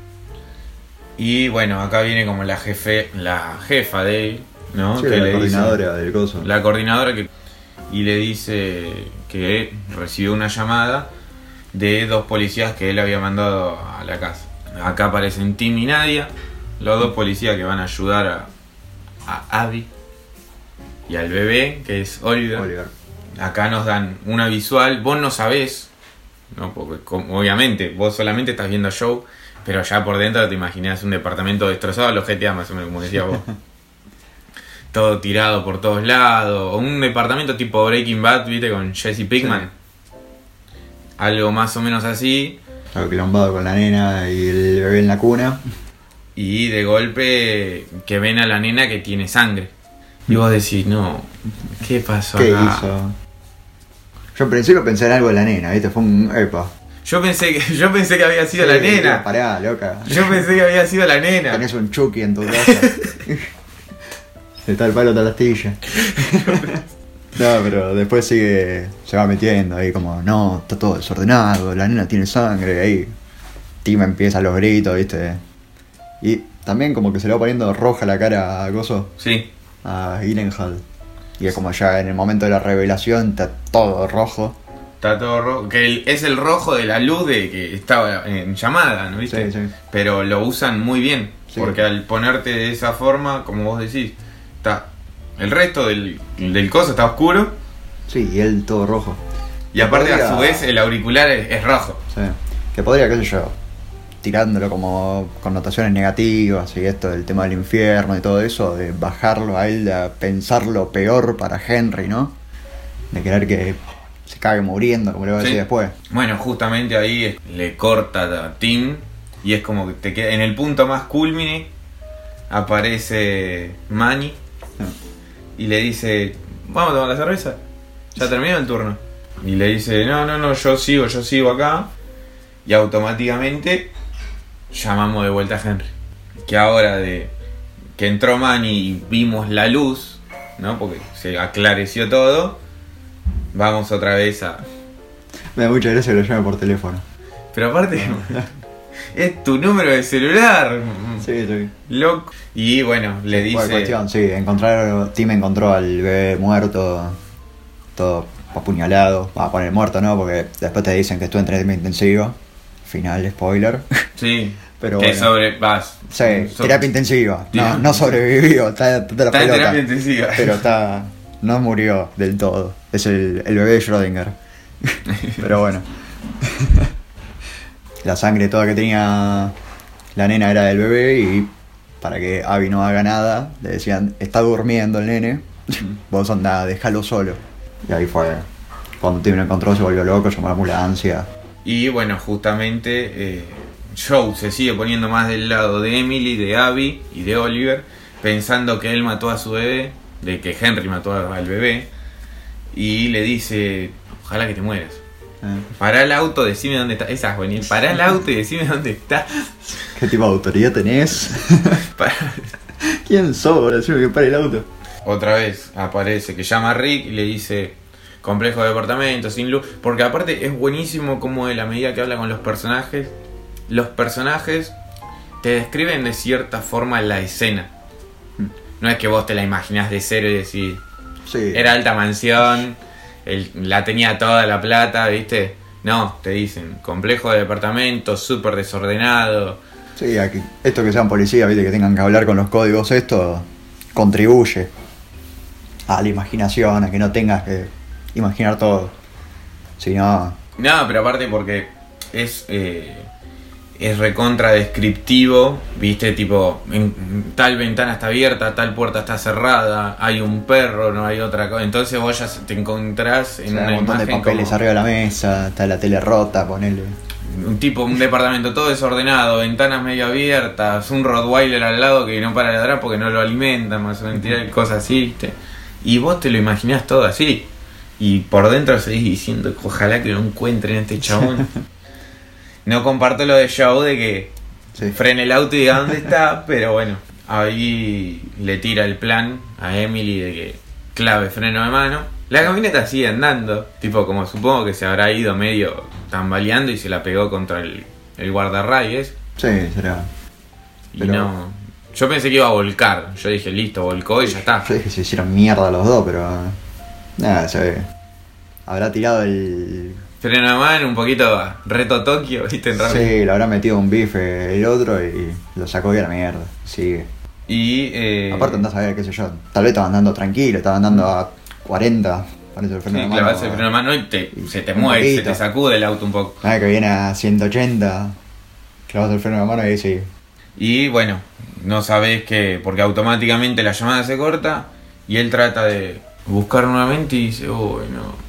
Y bueno, acá viene como la jefe, la jefa de él, ¿no? Sí, que la le coordinadora del coso. dice, la coordinadora que y le dice que recibió una llamada de dos policías que él había mandado a la casa. Acá aparecen Tim y Nadia, los dos policías que van a ayudar a, a Abby y al bebé, que es Oliver. Oliver. Acá nos dan una visual, vos no sabés, ¿no? Porque como- obviamente vos solamente estás viendo a Joe, pero ya por dentro te imaginás un departamento destrozado, los G T A más o menos, como decías vos. Todo tirado por todos lados, o un departamento tipo Breaking Bad, viste, con Jesse Pinkman. Algo más o menos así, Algo quilombado con la nena y el bebé en la cuna. y de golpe que ven a la nena que tiene sangre. Y vos decís, no, ¿qué pasó ¿Qué acá? hizo? Yo en principio pensé en algo de la nena, viste, fue un epa. Yo pensé que, yo pensé que había sido la Sí, nena. Pará, loca. Yo pensé que había sido la nena. Tenés un Chucky en tu casa. Está el palo de la astilla. No, pero después sigue, se va metiendo ahí como, no, está todo desordenado, la nena tiene sangre, ahí Tim empieza los gritos, viste. Y también como que se le va poniendo roja la cara a Gozo, Sí, a Gyllenhaal. Y es como ya en el momento de la revelación está todo rojo. está todo rojo. Que el- es el rojo de la luz de que estaba en llamada, ¿no viste? Sí, sí. Pero lo usan muy bien. Sí. Porque al ponerte de esa forma, como vos decís, está el resto del, del coso está oscuro. Sí, y él todo rojo. Y aparte, Podría- a su vez, el auricular es, es rojo. Sí. Que podría, qué sé yo, tirándolo como connotaciones negativas y esto del tema del infierno y todo eso, de bajarlo a él, de pensar lo peor para Henry, ¿no? De querer que se cague muriendo, como le voy a decir Sí. después. Bueno, justamente ahí le corta a Tim y es como que te queda en el punto más culmine. Aparece Manny y le dice: vamos a tomar la cerveza, ya terminó el turno. Y le dice: no, no, no, yo sigo, yo sigo acá. Y automáticamente llamamos de vuelta a Henry. Que ahora de que entró Manny y vimos la luz, ¿no? Porque se aclareció todo, vamos otra vez a... Me da mucha gracia que lo llame por teléfono. Pero aparte, es tu número de celular. Sí, sí. Loco. Y bueno, le Buena dice... cuestión, sí, encontrar, Tim encontró al bebé muerto, todo apuñalado. Va a poner muerto, ¿no? Porque después te dicen que estuvo en terapia intensiva. Final, spoiler. Sí, Pero que bueno. sobre... Vas, Sí, so- terapia intensiva. Terapia- No, no sobrevivió, está, está de la Está en pelota. terapia intensiva. Pero está. No murió del todo. Es el, el bebé de Schrödinger. Pero bueno. La sangre toda que tenía la nena era del bebé y para que Abby no haga nada, le decían: está durmiendo el nene, vos andá, déjalo solo. Y ahí fue. Cuando Tim lo encontró se volvió loco, llamó a la ambulancia. Y bueno, justamente eh, Joe se sigue poniendo más del lado de Emily, de Abby y de Oliver, pensando que él mató a su bebé, de que Henry mató al bebé, y le dice: ojalá que te mueras. Eh, Pará el auto, decime dónde está. Esa es buenísima. Pará el auto y decime dónde está. ¿Qué tipo de autoridad tenés? Pará. ¿Quién sos para decirme que pare el auto? Otra vez aparece que llama a Rick y le dice: complejo de departamento, sin luz. Porque aparte es buenísimo como él, a medida que habla con los personajes, los personajes te describen de cierta forma la escena. No es que vos te la imaginás de cero y decís: Sí. era alta mansión, él la tenía toda la plata, ¿viste? No, te dicen complejo de departamento, súper desordenado. Sí, aquí, esto que sean policías, viste, que tengan que hablar con los códigos, esto contribuye a la imaginación, a que no tengas que imaginar todo. Si no, No, pero aparte porque es eh, es recontra descriptivo, viste, tipo, en, tal ventana está abierta, tal puerta está cerrada, hay un perro, no hay otra cosa. Entonces vos ya te encontrás en o sea, una un montón de imagen papeles como arriba de la mesa, está la tele rota, ponele. un tipo, un departamento todo desordenado, ventanas medio abiertas, un Rottweiler al lado que no para de ladrar porque no lo alimentan, más o menos, tirar cosas así, viste. Y vos te lo imaginás todo así. Y por dentro seguís diciendo: ojalá que lo encuentren a este chabón. No comparto lo de Joe de que Sí. frene el auto y diga dónde está, pero bueno, ahí le tira el plan a Emily de que clave freno de mano. La camioneta sigue andando, tipo como supongo que se habrá ido medio tambaleando y se la pegó contra el, el guardarrayes. Sí, será. Y Pero- no, yo pensé que iba a volcar, yo dije listo, volcó y ya está. Yo dije que se hicieron mierda los dos, pero nada, se ve. Habrá tirado el. Freno de mano, un poquito reto Tokio, viste, en realidad. Sí, le habrá metido un bife el otro y lo sacó y a la mierda. Sigue. Y eh, Aparte andás a ver, qué sé yo, tal vez estaban andando tranquilo, estaban andando a cuarenta, parece el freno sí, de mano. clavas el freno de mano y te, se te Un mueve, se poquito. te sacude el auto un poco. Nada, que viene a ciento ochenta, clavas el freno de mano y ahí sí. Y bueno, no sabés qué, porque automáticamente la llamada se corta y él trata de buscar nuevamente y dice: uy, no,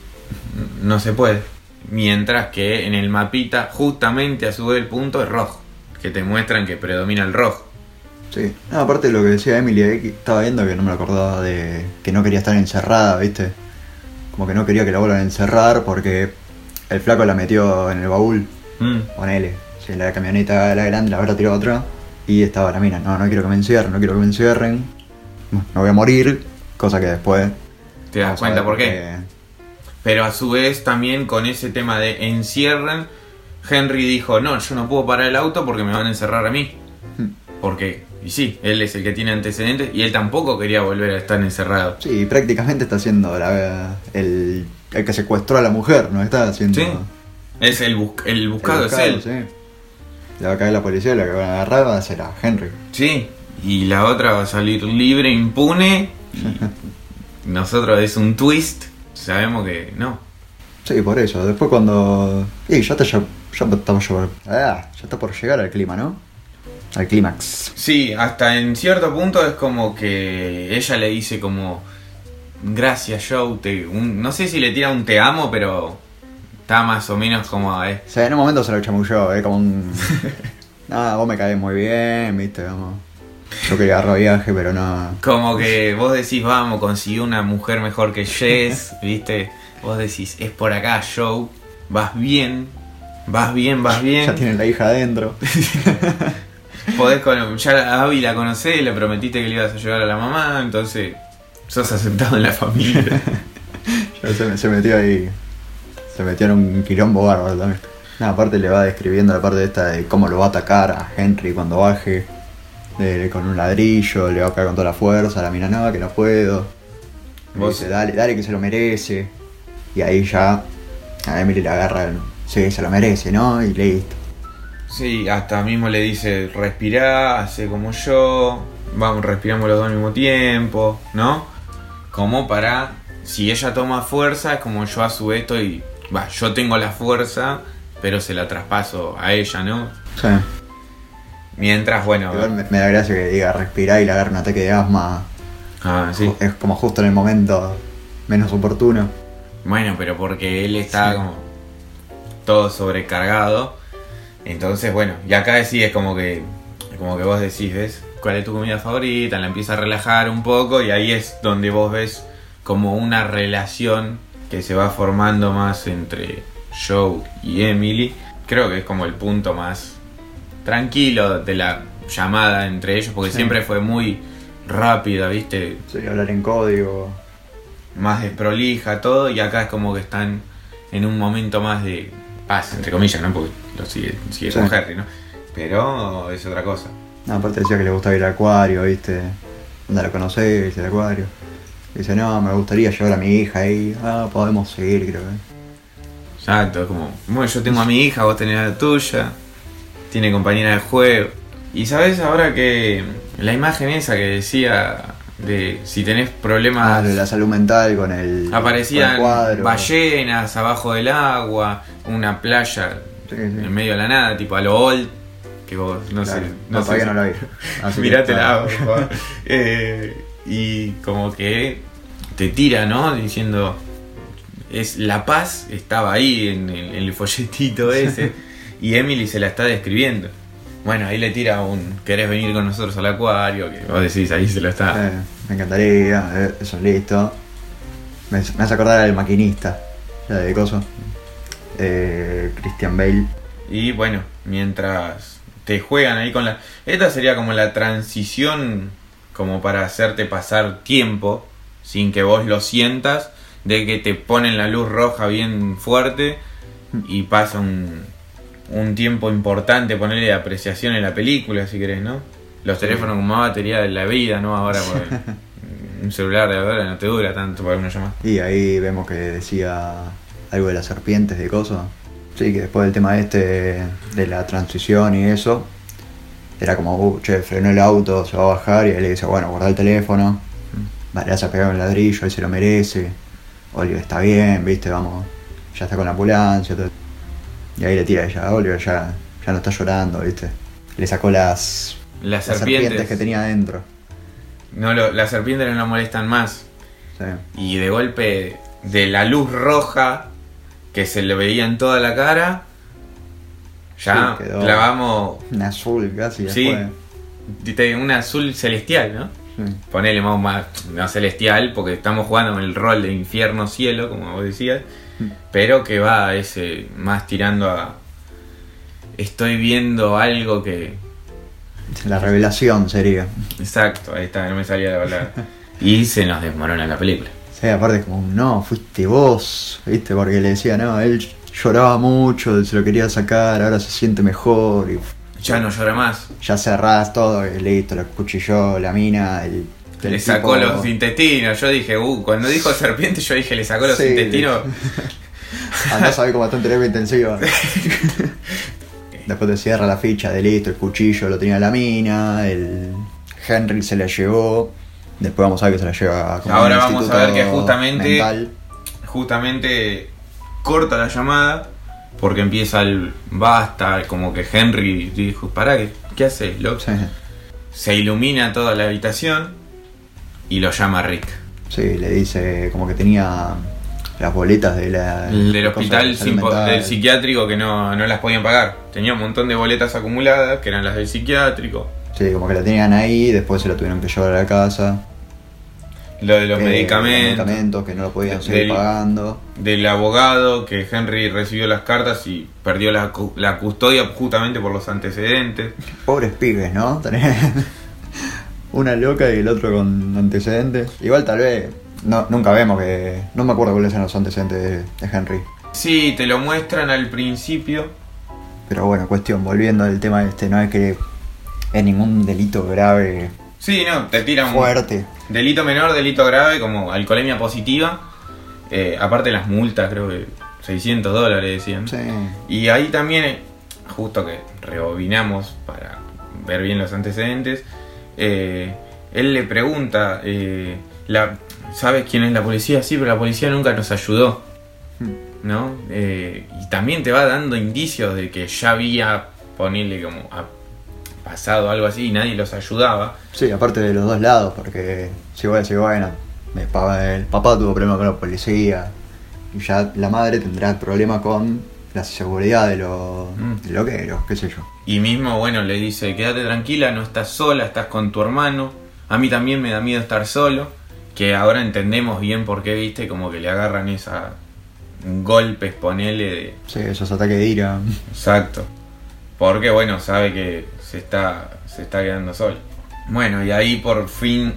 no se puede. Mientras que en el mapita, justamente a su vez el punto es rojo, que te muestran que predomina el rojo. Sí. No, aparte de lo que decía Emily, ahí que estaba viendo que no me lo acordaba de que no quería estar encerrada, ¿viste? Como que no quería que la vuelvan a encerrar porque el flaco la metió en el baúl, Mm. ponele. Si la camioneta era grande, la habrá tirado atrás. Y estaba la mina: no, no quiero que me encierren, no quiero que me encierren. Me voy a morir, cosa que después. ¿Te das vamos a cuenta ver por qué? Pero a su vez también con ese tema de encierran, Henry dijo: no, yo no puedo parar el auto porque me van a encerrar a mí. Hmm. Porque, y sí, él es el que tiene antecedentes y él tampoco quería volver a estar encerrado. Sí, prácticamente está haciendo la, el, el que secuestró a la mujer, ¿no? Está haciendo. Sí, es el, bus- el buscado, el buscado, es él. sí. Le va a caer la policía, la que van a agarrar va a ser a Henry. Sí, y la otra va a salir libre, impune. Y nosotros es un twist, sabemos que no. Sí, por eso. Después cuando. Sí, ya, está, ya, Ya estamos por, ah, ya está por llegar al clima, ¿no? Al clímax. Sí, hasta en cierto punto es como que ella le dice como gracias Joe, te, un, no sé si le tira un te amo, pero está más o menos como eh. O sea, en un momento se lo chamulló, eh, como un... No, vos me caes muy bien, viste, vamos. Yo quería agarrar viaje, pero no. Como que vos decís, vamos, consiguió una mujer mejor que Jess, viste. Vos decís, es por acá, Joe, vas bien, vas bien, vas bien. Ya tienen la hija adentro. Podés con, ya a Abby la conocés, le prometiste que le ibas a llevar a la mamá, entonces sos aceptado en la familia. Ya se, se metió ahí, se metió en un quilombo bárbaro también. No, aparte le va describiendo la parte esta de cómo lo va a atacar a Henry cuando baje, de, con un ladrillo, le va a pegar con toda la fuerza, la mina no, que no puedo. Vos Dice, dale, dale que se lo merece. Y ahí ya a Emily le agarra el, sí, se lo merece, ¿no? Y listo. Sí, hasta mismo le dice, respirá, hace como yo, vamos, respiramos los dos al mismo tiempo, ¿no? Como para, si ella toma fuerza, es como yo a su vez estoy, va, yo tengo la fuerza, pero se la traspaso a ella, ¿no? Sí. Mientras, bueno... Igual me, me da gracia que diga respirá y le agarra un ataque de asma. Ah, sí. Es como justo en el momento menos oportuno. Bueno, pero porque él está Sí. como todo sobrecargado. Entonces, bueno, y acá sí es como que como que vos decís, ¿ves? ¿Cuál es tu comida favorita? La empieza a relajar un poco y ahí es donde vos ves como una relación que se va formando más entre Joe y Emily. Creo que es como el punto más tranquilo de la llamada entre ellos, porque Sí. siempre fue muy rápida, ¿viste? Sí, hablar en código. Más desprolija todo, y acá es como que están en un momento más de paz, entre comillas, ¿no? Porque lo sigue, sigue Sí. con Harry, ¿no? Pero es otra cosa. No, aparte decía que le gustaba ir al acuario, ¿viste? ¿Dónde la conocés? El acuario. Dice, no, me gustaría llevar a mi hija ahí. Ah, podemos seguir, creo que. Exacto, es como, bueno, yo tengo a mi hija, vos tenés a la tuya, tiene compañera de juego. Y sabes ahora que la imagen esa que decía de si tenés problemas... Ah, lo de la salud mental con el, Aparecían con el cuadro. ballenas abajo del agua, una playa Sí, sí. en medio de la nada, tipo a lo old, que vos no Claro. sé, No, no, sé. todavía no la vi. Así que- Mirátela, por favor. Eh, y como que te tira, ¿no? Diciendo, es la paz estaba ahí en el, en el folletito ese, y Emily se la está describiendo. Bueno, ahí le tira un, ¿querés venir con nosotros al acuario? Que vos decís, ahí se lo está... Eh, me encantaría, eh, eso listo. Me, me hace acordar al maquinista, ya de coso. Eh, Christian Bale. Y bueno, mientras te juegan ahí con la... Esta sería como la transición, como para hacerte pasar tiempo, sin que vos lo sientas, de que te ponen la luz roja bien fuerte y pasa un, un tiempo importante, ponerle de apreciación en la película, si querés, ¿no? Los teléfonos con más batería de la vida, ¿no? Ahora, porque un celular de ahora no te dura tanto para una llamada. Y ahí vemos que decía algo de las serpientes de coso. Sí, que después del tema este de la transición y eso, era como, uh, che, frenó el auto, se va a bajar, y él le dice, bueno, guarda el teléfono, vale, vas a pegar un ladrillo, él se lo merece, Oliver está bien, viste, vamos, ya está con la ambulancia, todo. Y ahí le tira a ella, Oliver ya, ya no está llorando, viste. Le sacó las, Las las serpientes, serpientes que tenía adentro. no lo, las serpientes no lo molestan más. Sí. Y de golpe de la luz roja que se le veía en toda la cara, ya Sí, quedó clavamos, un azul casi sí, después. de un azul celestial, ¿no? Sí. Ponele más, más no celestial, porque estamos jugando con el rol de infierno cielo, como vos decías, Mm. pero que va ese más tirando a estoy viendo algo que... La revelación sería. Exacto, ahí está, no me salía la palabra. Y se nos desmorona la película. Sí, aparte es como, no, fuiste vos, ¿viste? Porque le decía, no, él lloraba mucho, se lo quería sacar, ahora se siente mejor, y Ya no llora más. ya cerrás todo, y listo, lo cuchilló la mina, el, el Le sacó tipo- los intestinos. Yo dije, uh, cuando dijo serpiente, yo dije, le sacó los Sí, intestinos. Andás a ver cómo está en terapia intensiva. Después te cierra la ficha de listo, el cuchillo lo tenía la mina, el Henry se la llevó, después vamos a ver que se la lleva como Ahora un vamos a ver que instituto justamente- mental. Justamente corta la llamada porque empieza el basta, como que Henry dijo, pará, ¿qué, qué haces, loco? Sí. Se ilumina toda la habitación y lo llama Rick. Sí, le dice como que tenía las boletas de la, del hospital de sin po- del psiquiátrico que no, no las podían pagar. Tenía un montón de boletas acumuladas que eran las del psiquiátrico. Sí, como que la tenían ahí, después se la tuvieron que llevar a la casa. Lo de los Eh, medicamentos. Los medicamentos que no lo podían seguir Del- pagando. Del abogado, que Henry recibió las cartas y perdió la, cu- la custodia justamente por los antecedentes. Pobres pibes, ¿no? Tenés una loca y el otro con antecedentes. Igual tal vez, no, nunca vemos que... No me acuerdo cuáles eran los antecedentes de, de Henry. Sí, te lo muestran al principio. Pero bueno, cuestión, volviendo al tema este, no es que es ningún delito grave, Sí, no, te tiran fuerte. delito menor, delito grave, como alcoholemia positiva. Eh, aparte las multas, creo que seiscientos dólares decían. Sí. Y ahí también, eh, justo que rebobinamos para ver bien los antecedentes, eh, él le pregunta, eh, la, ¿sabes quién es la policía? Sí, pero la policía nunca nos ayudó, ¿no? Eh, y también te va dando indicios de que ya había, ponerle como, ha pasado algo así y nadie los ayudaba. Sí, aparte de los dos lados, porque si voy a decir, bueno, el papá, el papá tuvo problemas con la policía y ya la madre tendrá problemas con la seguridad de los Mm. de loqueros, qué sé yo. Y mismo, bueno, le dice, quédate tranquila, no estás sola, estás con tu hermano. A mí también me da miedo estar solo. Que ahora entendemos bien por qué, viste, como que le agarran esa golpes, ponele de... Sí, esos ataques de ira. Exacto. Porque, bueno, sabe que se está, se está quedando solo. Bueno, y ahí por fin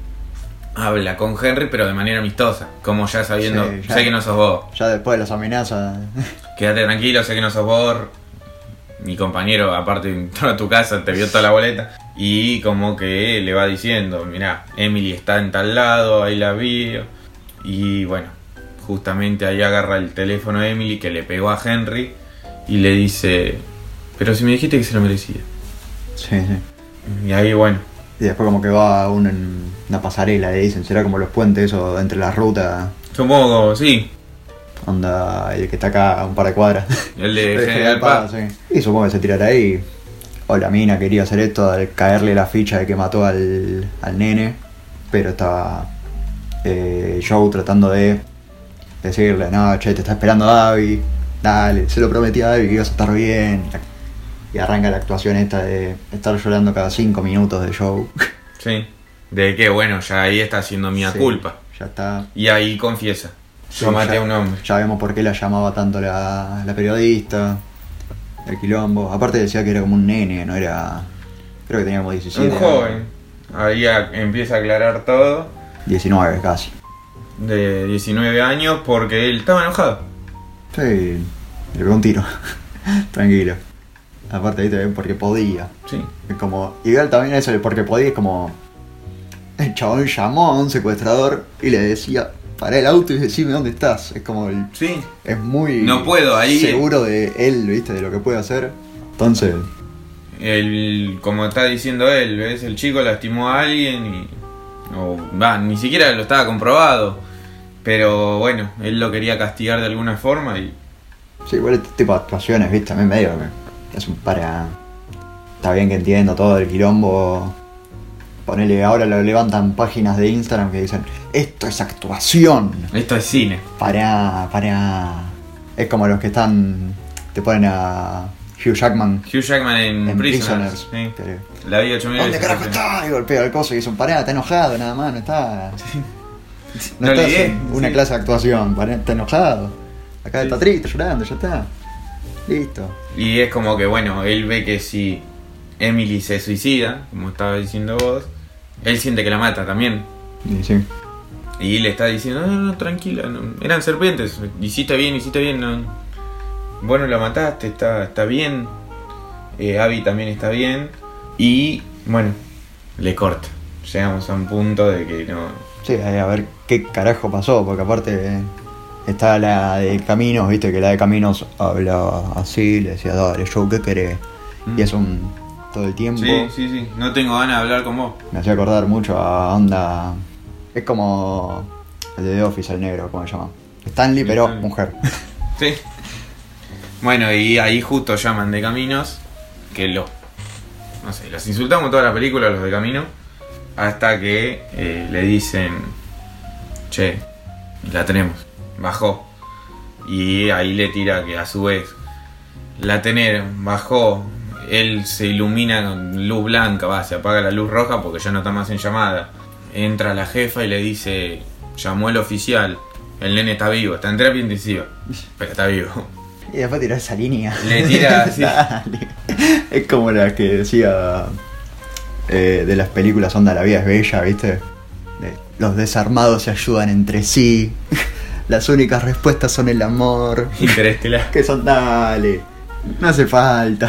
habla con Henry, pero de manera amistosa. Como ya sabiendo, Sí, ya. sé que no sos vos. Ya después de las amenazas. Quédate tranquilo, sé que no sos vos. Mi compañero, aparte, entró a tu casa, te vio toda la boleta. Y como que le va diciendo, mirá, Emily está en tal lado, ahí la vi. Y bueno, justamente ahí agarra el teléfono de Emily que le pegó a Henry y le dice, pero si me dijiste que se lo merecía. Sí, sí. Y ahí, bueno, Y después como que va a un- una pasarela, le dicen, será como los puentes esos entre las rutas. supongo, sí, Onda, el que está acá a un par de cuadras. el de El General Paz. sí. Y supongo que se tirará ahí. O la mina quería hacer esto al caerle la ficha de que mató al, al nene. Pero estaba eh, Joe tratando de decirle, no, che, te está esperando Abby. Dale, se lo prometí a Abby que ibas a estar bien. Y arranca la actuación esta de estar llorando cada cinco minutos de Joe. Sí, de que bueno, ya ahí está haciendo mi Sí, culpa. Ya está. Y ahí confiesa, yo Sí, maté ya- a un hombre. Ya vemos por qué la llamaba tanto la, la periodista. El quilombo. Aparte decía que era como un nene, no era... Creo que tenía como diecisiete. Un joven. Ahí a- empieza a aclarar todo. diecinueve casi. De diecinueve años porque él estaba enojado. Sí, le pegó un tiro. Tranquilo. Aparte, viste, porque podía. Sí. Es como, igual también eso de porque podía, es como. El chabón llamó a un secuestrador y le decía, pará el auto y decime dónde estás. Es como, el- Sí. es muy. No puedo, ahí- Seguro de él, viste, de lo que puede hacer. Entonces, El, como está diciendo él, ¿ves? El chico lastimó a alguien y... O, va, ni siquiera lo estaba comprobado. Pero bueno, él lo quería castigar de alguna forma y... sí, igual este tipo de actuaciones, viste, también medio que es un para. Está bien que entiendo todo el quilombo. Ponele, ahora lo levantan páginas de Instagram que dicen, esto es actuación. Esto es cine. Para, para. Es como los que están. Te ponen a Hugh Jackman Hugh Jackman en, en Prisoners. Prisoners. Sí. Que- La vi ocho mil ¿Dónde veces. carajo está? Y golpea el coso y dicen, pará, está enojado nada más, no está. No, No está ligué, haciendo una sí. clase de actuación, pará, está enojado. Acá Sí. está triste, llorando, ya está. Listo. Y es como que, bueno, él ve que si Emily se suicida, como estaba diciendo vos, él siente que la mata también. Y sí. Y le está diciendo, no, no, tranquila, no, eran serpientes, hiciste bien, hiciste bien, no. Bueno, la mataste, está, está bien. Eh, Abby también está bien. Y, bueno, le corta. Llegamos a un punto de que no... Sí, a ver qué carajo pasó, porque aparte está la de Caminos, viste que la de Caminos habla así, le decía, dale, Joe, ¿qué querés? Mm. Y es un todo el tiempo. Sí, sí, sí, no tengo ganas de hablar con vos. Me hacía acordar mucho a onda. Es como el de The Office, el negro, ¿cómo se llama? Stanley, pero Stanley. mujer. Sí. Bueno, y ahí justo llaman de Caminos, que los, no sé, los insultamos toda la película, los de Camino, hasta que eh, le dicen, che, la tenemos, bajó. Y ahí le tira que a su vez, la tener, bajó, él se ilumina con luz blanca, va, se apaga la luz roja porque ya no está más en llamada. Entra la jefa y le dice, llamó el oficial, el nene está vivo, está en terapia intensiva, pero está vivo. Y después tiró esa línea. Le tira así. Es como la que decía eh, de las películas Onda la vida es bella, ¿viste? De, los desarmados se ayudan entre sí. Las únicas respuestas son el amor. Interestelar. Que son, dale, no hace falta.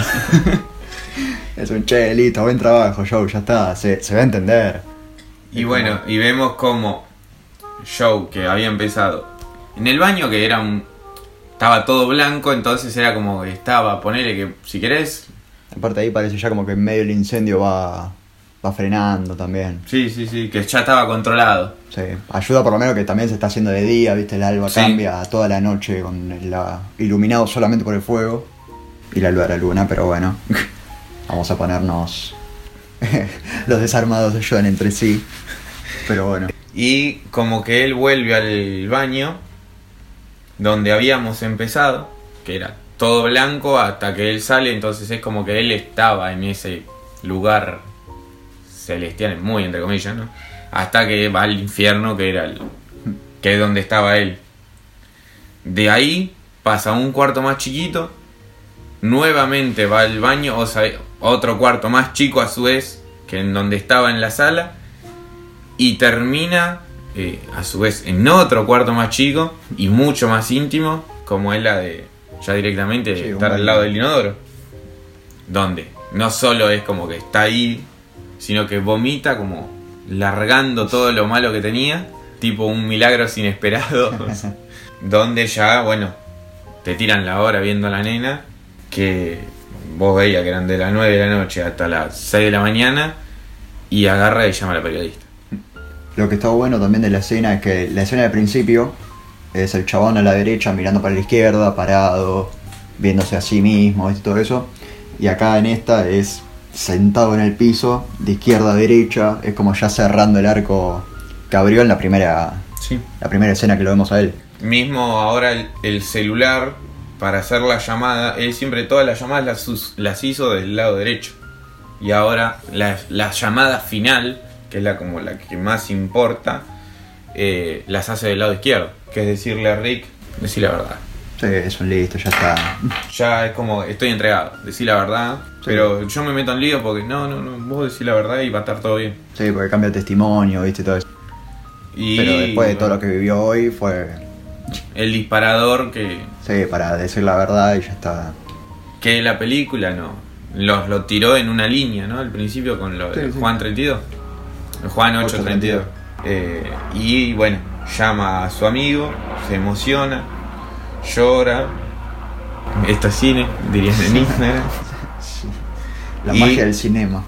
Es un chelito, buen trabajo, Joe, ya está, se, se va a entender. Y bueno, y vemos como Joe, que había empezado en el baño, que era un... estaba todo blanco, entonces era como que estaba, ponele que si querés... Aparte ahí parece ya como que en medio del incendio va, va frenando también. Sí, sí, sí, que ya estaba controlado. Sí, ayuda por lo menos que también se está haciendo de día, viste, el alba Sí. cambia toda la noche con el, la, iluminado solamente por el fuego y la luz de la luna, pero bueno, vamos a ponernos... Los desarmados ayudan entre sí, pero bueno. Y como que él vuelve al baño donde habíamos empezado, que era todo blanco hasta que él sale, entonces es como que él estaba en ese lugar celestial, muy entre comillas, ¿no? Hasta que va al infierno, que era el, que es donde estaba él. De ahí pasa a un cuarto más chiquito, nuevamente va al baño, o sea, otro cuarto más chico a su vez que en donde estaba en la sala, y termina eh, a su vez en otro cuarto más chico y mucho más íntimo, como es la de ya directamente Sí, estar un al lado baño. del inodoro, donde no solo es como que está ahí, sino que vomita como largando todo lo malo que tenía, tipo un milagro inesperado. Donde ya, bueno, te tiran la hora viendo a la nena, que vos veías que eran de las nueve de la noche hasta las seis de la mañana, y agarra y llama a la periodista. Lo que está bueno también de la escena es que la escena de principio es el chabón a la derecha mirando para la izquierda, parado, viéndose a sí mismo, ¿viste? Todo eso. Y acá en esta es sentado en el piso, de izquierda a derecha, es como ya cerrando el arco que abrió en la primera, Sí. la primera escena que lo vemos a él. Mismo ahora el, el celular, para hacer la llamada, él siempre todas las llamadas las, us- las hizo del lado derecho. Y ahora la, la llamada final, que es la como la que más importa, eh, las hace del lado izquierdo. Que es decirle a Rick, decir la verdad. Sí, es un listo, ya está. Ya es como, estoy entregado, decir la verdad. Sí. Pero yo me meto en lío porque no, no, no, vos decís la verdad y va a estar todo bien. Sí, porque cambia el testimonio, viste, todo eso. Y Pero después de todo lo que vivió hoy fue, el disparador que, sí, para decir la verdad y ya está. que la película no los lo tiró en una línea, ¿no? Al principio con lo de Sí, sí. Juan treinta y dos, el Juan ocho treinta y dos. Eh, y bueno, llama a su amigo, se emociona, llora. Esto es cine, dirían en Instagram. La Y- magia del cinema.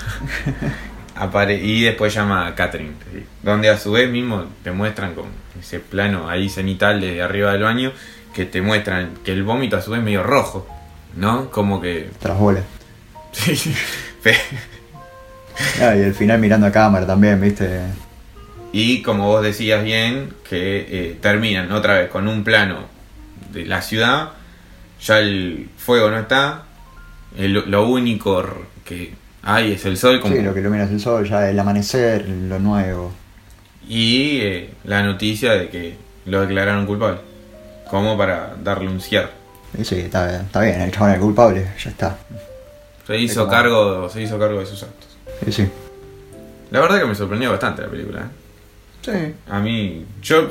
Apare- y después llama a Catherine, donde a su vez mismo te muestran con ese plano ahí cenital desde arriba del baño, que te muestran que el vómito a su vez es medio rojo, ¿no? Como que... Tras bola. Sí. Fe- Ah, y el final mirando a cámara también, viste. Y como vos decías bien, que eh, terminan otra vez con un plano de la ciudad, ya el fuego no está, el- lo único r- que hay es el sol, como, Sí, lo que ilumina es el sol, ya el amanecer, lo nuevo. y eh, la noticia de que lo declararon culpable, como para darle un cierre. Y sí, está, está bien, el chabón es el culpable, ya está. Se hizo como- cargo, se hizo cargo de sus actos. Y sí. La verdad que me sorprendió bastante la película, ¿eh? Sí. A mí, yo,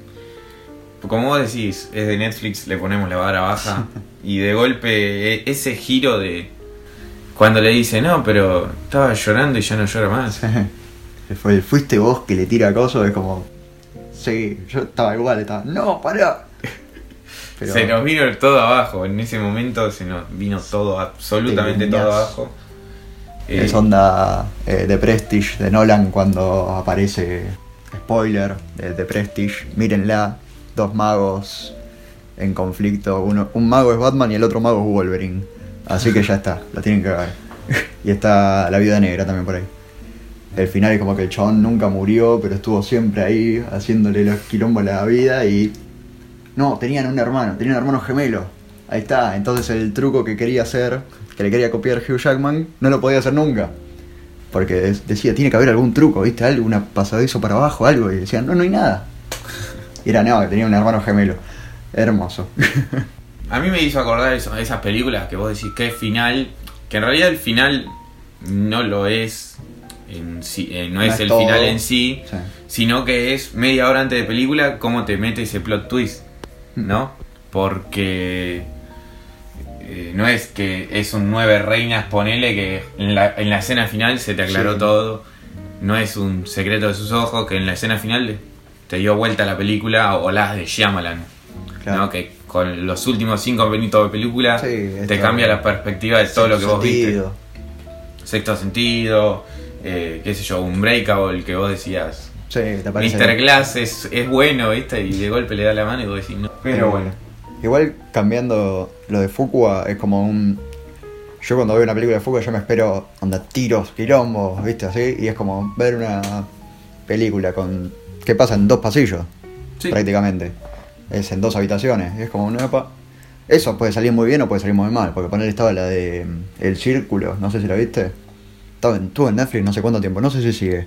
como vos decís, es de Netflix, le ponemos la vara baja. Y de golpe, e- ese giro de cuando le dice, no, pero estaba llorando y ya no llora más. Fue el fuiste vos que le tira acoso, es como. Sí, yo estaba igual, estaba. ¡No, pará! Pero- Se nos vino todo abajo, en ese momento se nos vino todo, absolutamente Te todo iluminás. abajo. Eh, Es onda eh, de Prestige de Nolan cuando aparece spoiler de The Prestige, mírenla, dos magos en conflicto. Uno, un mago es Batman y el otro mago es Wolverine. Así que ya está, la tienen que ver. Y está la Viuda Negra también por ahí. El final es como que el chabón nunca murió, pero estuvo siempre ahí haciéndole los quilombos a la vida y... No, tenían un hermano, tenían un hermano gemelo. Ahí está, entonces el truco que quería hacer, que le quería copiar Hugh Jackman, no lo podía hacer nunca. Porque decía, tiene que haber algún truco, ¿viste? Algo, una pasadizo para abajo, algo. Y decían, no, no hay nada. Y era nada, que tenía un hermano gemelo. Hermoso. A mí me hizo acordar eso, esas películas que vos decís que es final, que en realidad el final no lo es, en sí, eh, no, no es, es el todo. Final en sí, sí, sino que es media hora antes de película cómo te mete ese plot twist, ¿no? Porque eh, no es que es un nueve reinas, ponele que en la, en la escena final se te aclaró sí. todo, no es un secreto de sus ojos que en la escena final te dio vuelta la película o las de Shyamalan, claro. ¿no? Que con los últimos cinco minutos de película sí, te cambia la perspectiva de todo lo que vos sentido. viste. Sexto sentido, eh, qué sé yo, un Breakable que vos decías. Sí, te parece mister Glass es, es bueno, ¿viste? Y de golpe le da la mano y vos decís no. Pero sí. bueno. Igual cambiando lo de Fuqua es como un... Yo cuando veo una película de Fuqua yo me espero onda tiros, quilombos, ¿viste? Así, y es como ver una película con que pasa en dos pasillos, sí. prácticamente. Es en dos habitaciones, y es como una epa. Eso puede salir muy bien o puede salir muy mal, porque poner estaba la de El Círculo, no sé si la viste. Estaba en, estuvo en Netflix no sé cuánto tiempo, no sé si sigue.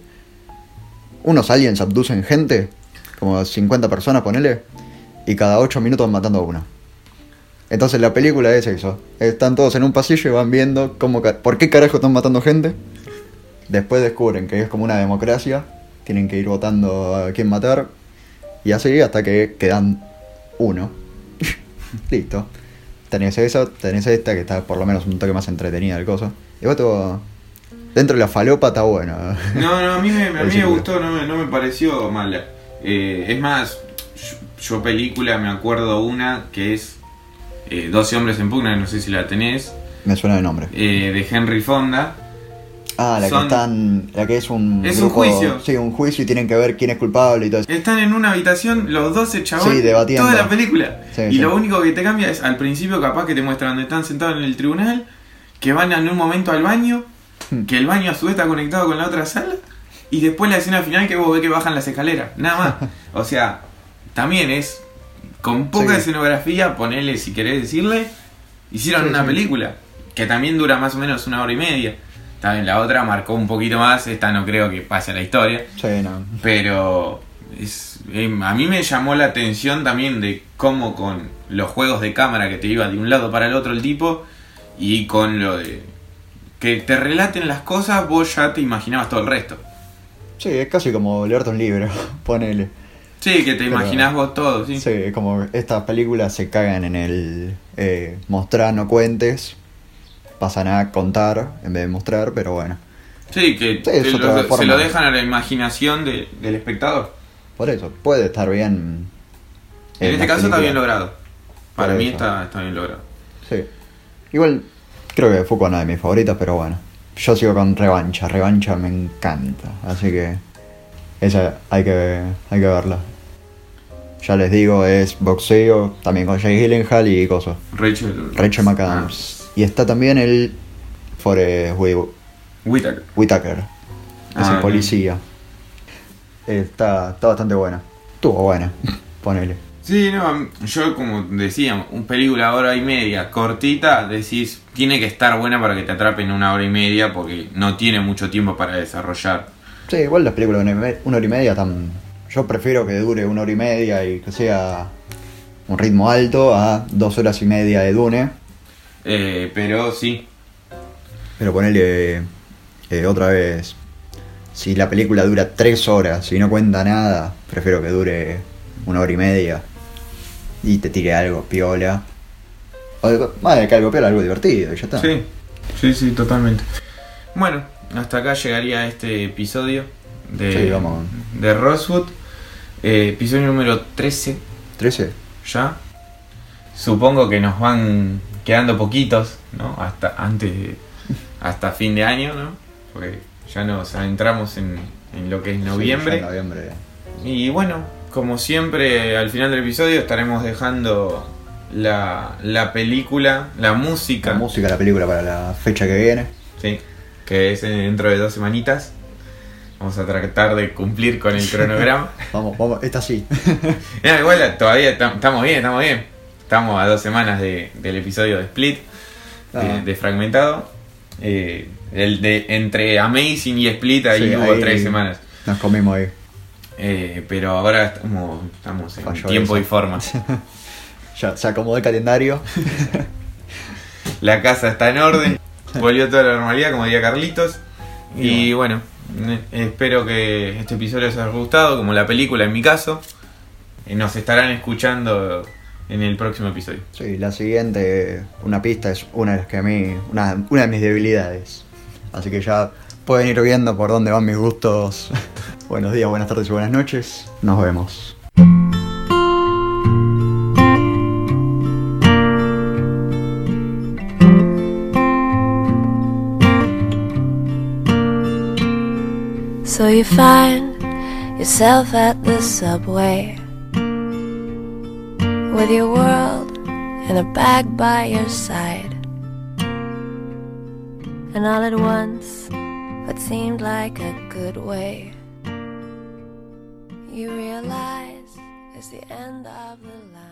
Unos aliens abducen gente, como cincuenta personas, ponele, y cada ocho minutos van matando a una. Entonces la película es eso, están todos en un pasillo y van viendo cómo, por qué carajo están matando gente. Después descubren que es como una democracia, tienen que ir votando a quién matar, y así hasta que quedan uno. Listo. Tenés esa, tenés esta que está por lo menos un toque más entretenida el coso. Y vos todo... Dentro de la falopa está bueno. No, no, a mí me, a mí me gustó, no me, no me pareció mala. Eh, es más, yo, yo película me acuerdo una que es eh, doce hombres en pugna, no sé si la tenés. Me suena de nombre. Eh, de Henry Fonda. Ah, la Son, que están, la que es un es grupo, un juicio. Sí, un juicio y tienen que ver quién es culpable y todo eso. Están en una habitación los doce chabones, sí, debatiendo toda la película. Sí, y sí. Lo único que te cambia es al principio capaz que te muestran donde están sentados en el tribunal, que van en un momento al baño, hmm. que el baño a su vez está conectado con la otra sala, y después la escena final que vos ves que bajan las escaleras, nada más. O sea, también es con poca sí. escenografía, ponele si querés decirle, hicieron sí, una sí. película que también dura más o menos una hora y media. También la otra marcó un poquito más, esta no creo que pase a la historia. Sí, no. Pero es, eh, a mí me llamó la atención también de cómo con los juegos de cámara que te iba de un lado para el otro el tipo, y con lo de que te relaten las cosas, vos ya te imaginabas todo el resto. Sí, es casi como leerte un libro, ponele. Sí, que te Pero, imaginás vos todo, sí. Sí, es como estas películas se cagan en el eh, mostrar, no cuentes. Pasan a contar en vez de mostrar, pero bueno. Sí, que sí, lo, se lo dejan a la imaginación de, del espectador. Por eso, puede estar bien. En, en este caso películas. Está bien logrado. Para mí está, está bien logrado. Sí. Igual, creo que Fuqua no es de mis favoritas, pero bueno. Yo sigo con Revancha. Revancha me encanta. Así que esa hay que, hay que verla. Ya les digo, es boxeo, también con Jake Gyllenhaal y cosas. Rachel. Rachel McAdams. Ah. Y está también el Forest Whitaker. Whitaker. Es ah, el policía. Okay. Está, está bastante buena. Estuvo buena, ponele. Sí, no, yo como decía, una película hora y media, cortita, decís, tiene que estar buena para que te atrape en una hora y media porque no tiene mucho tiempo para desarrollar. Sí, igual las películas de una hora y media tan... Yo prefiero que dure una hora y media y que sea un ritmo alto a dos horas y media de Dune. Eh, pero sí. Pero ponele eh, otra vez. Si la película dura tres horas y no cuenta nada, prefiero que dure una hora y media y te tire algo piola. O más de que algo piola, algo divertido y ya está. Sí, sí, sí, totalmente. Bueno, hasta acá llegaría este episodio de, sí, vamos. de Rosewood. Eh, episodio número trece. ¿trece? Ya. Supongo que nos van quedando poquitos, ¿no? Hasta antes de, hasta fin de año, ¿no? Porque ya nos adentramos en, en lo que es noviembre. Sí, noviembre. Y bueno, como siempre, al final del episodio estaremos dejando la, la película, la música. La música, la película para la fecha que viene. Sí, que es dentro de dos semanitas. Vamos a tratar de cumplir con el cronograma. Vamos, vamos, esta sí. No, igual todavía estamos bien, estamos bien. Estamos a dos semanas de, del episodio de Split, Ah. de, de Fragmentado. Eh, el de entre Amazing y Split ahí Sí, hubo ahí tres semanas. Nos comimos ahí. Eh, pero ahora estamos, estamos en Falló tiempo eso. y forma. Ya se acomodó el calendario. La casa está en orden, volvió toda la normalidad, como diría Carlitos. Y bueno, eh, espero que este episodio les haya gustado, como la película en mi caso. Eh, Nos estarán escuchando en el próximo episodio. Sí, la siguiente, una pista, es una de las que a mí, una, una de mis debilidades. Así que ya pueden ir viendo por dónde van mis gustos. Buenos días, buenas tardes y buenas noches. Nos vemos. So you find yourself at the subway with your world in a bag by your side, and all at once what seemed like a good way you realize it's the end of the line.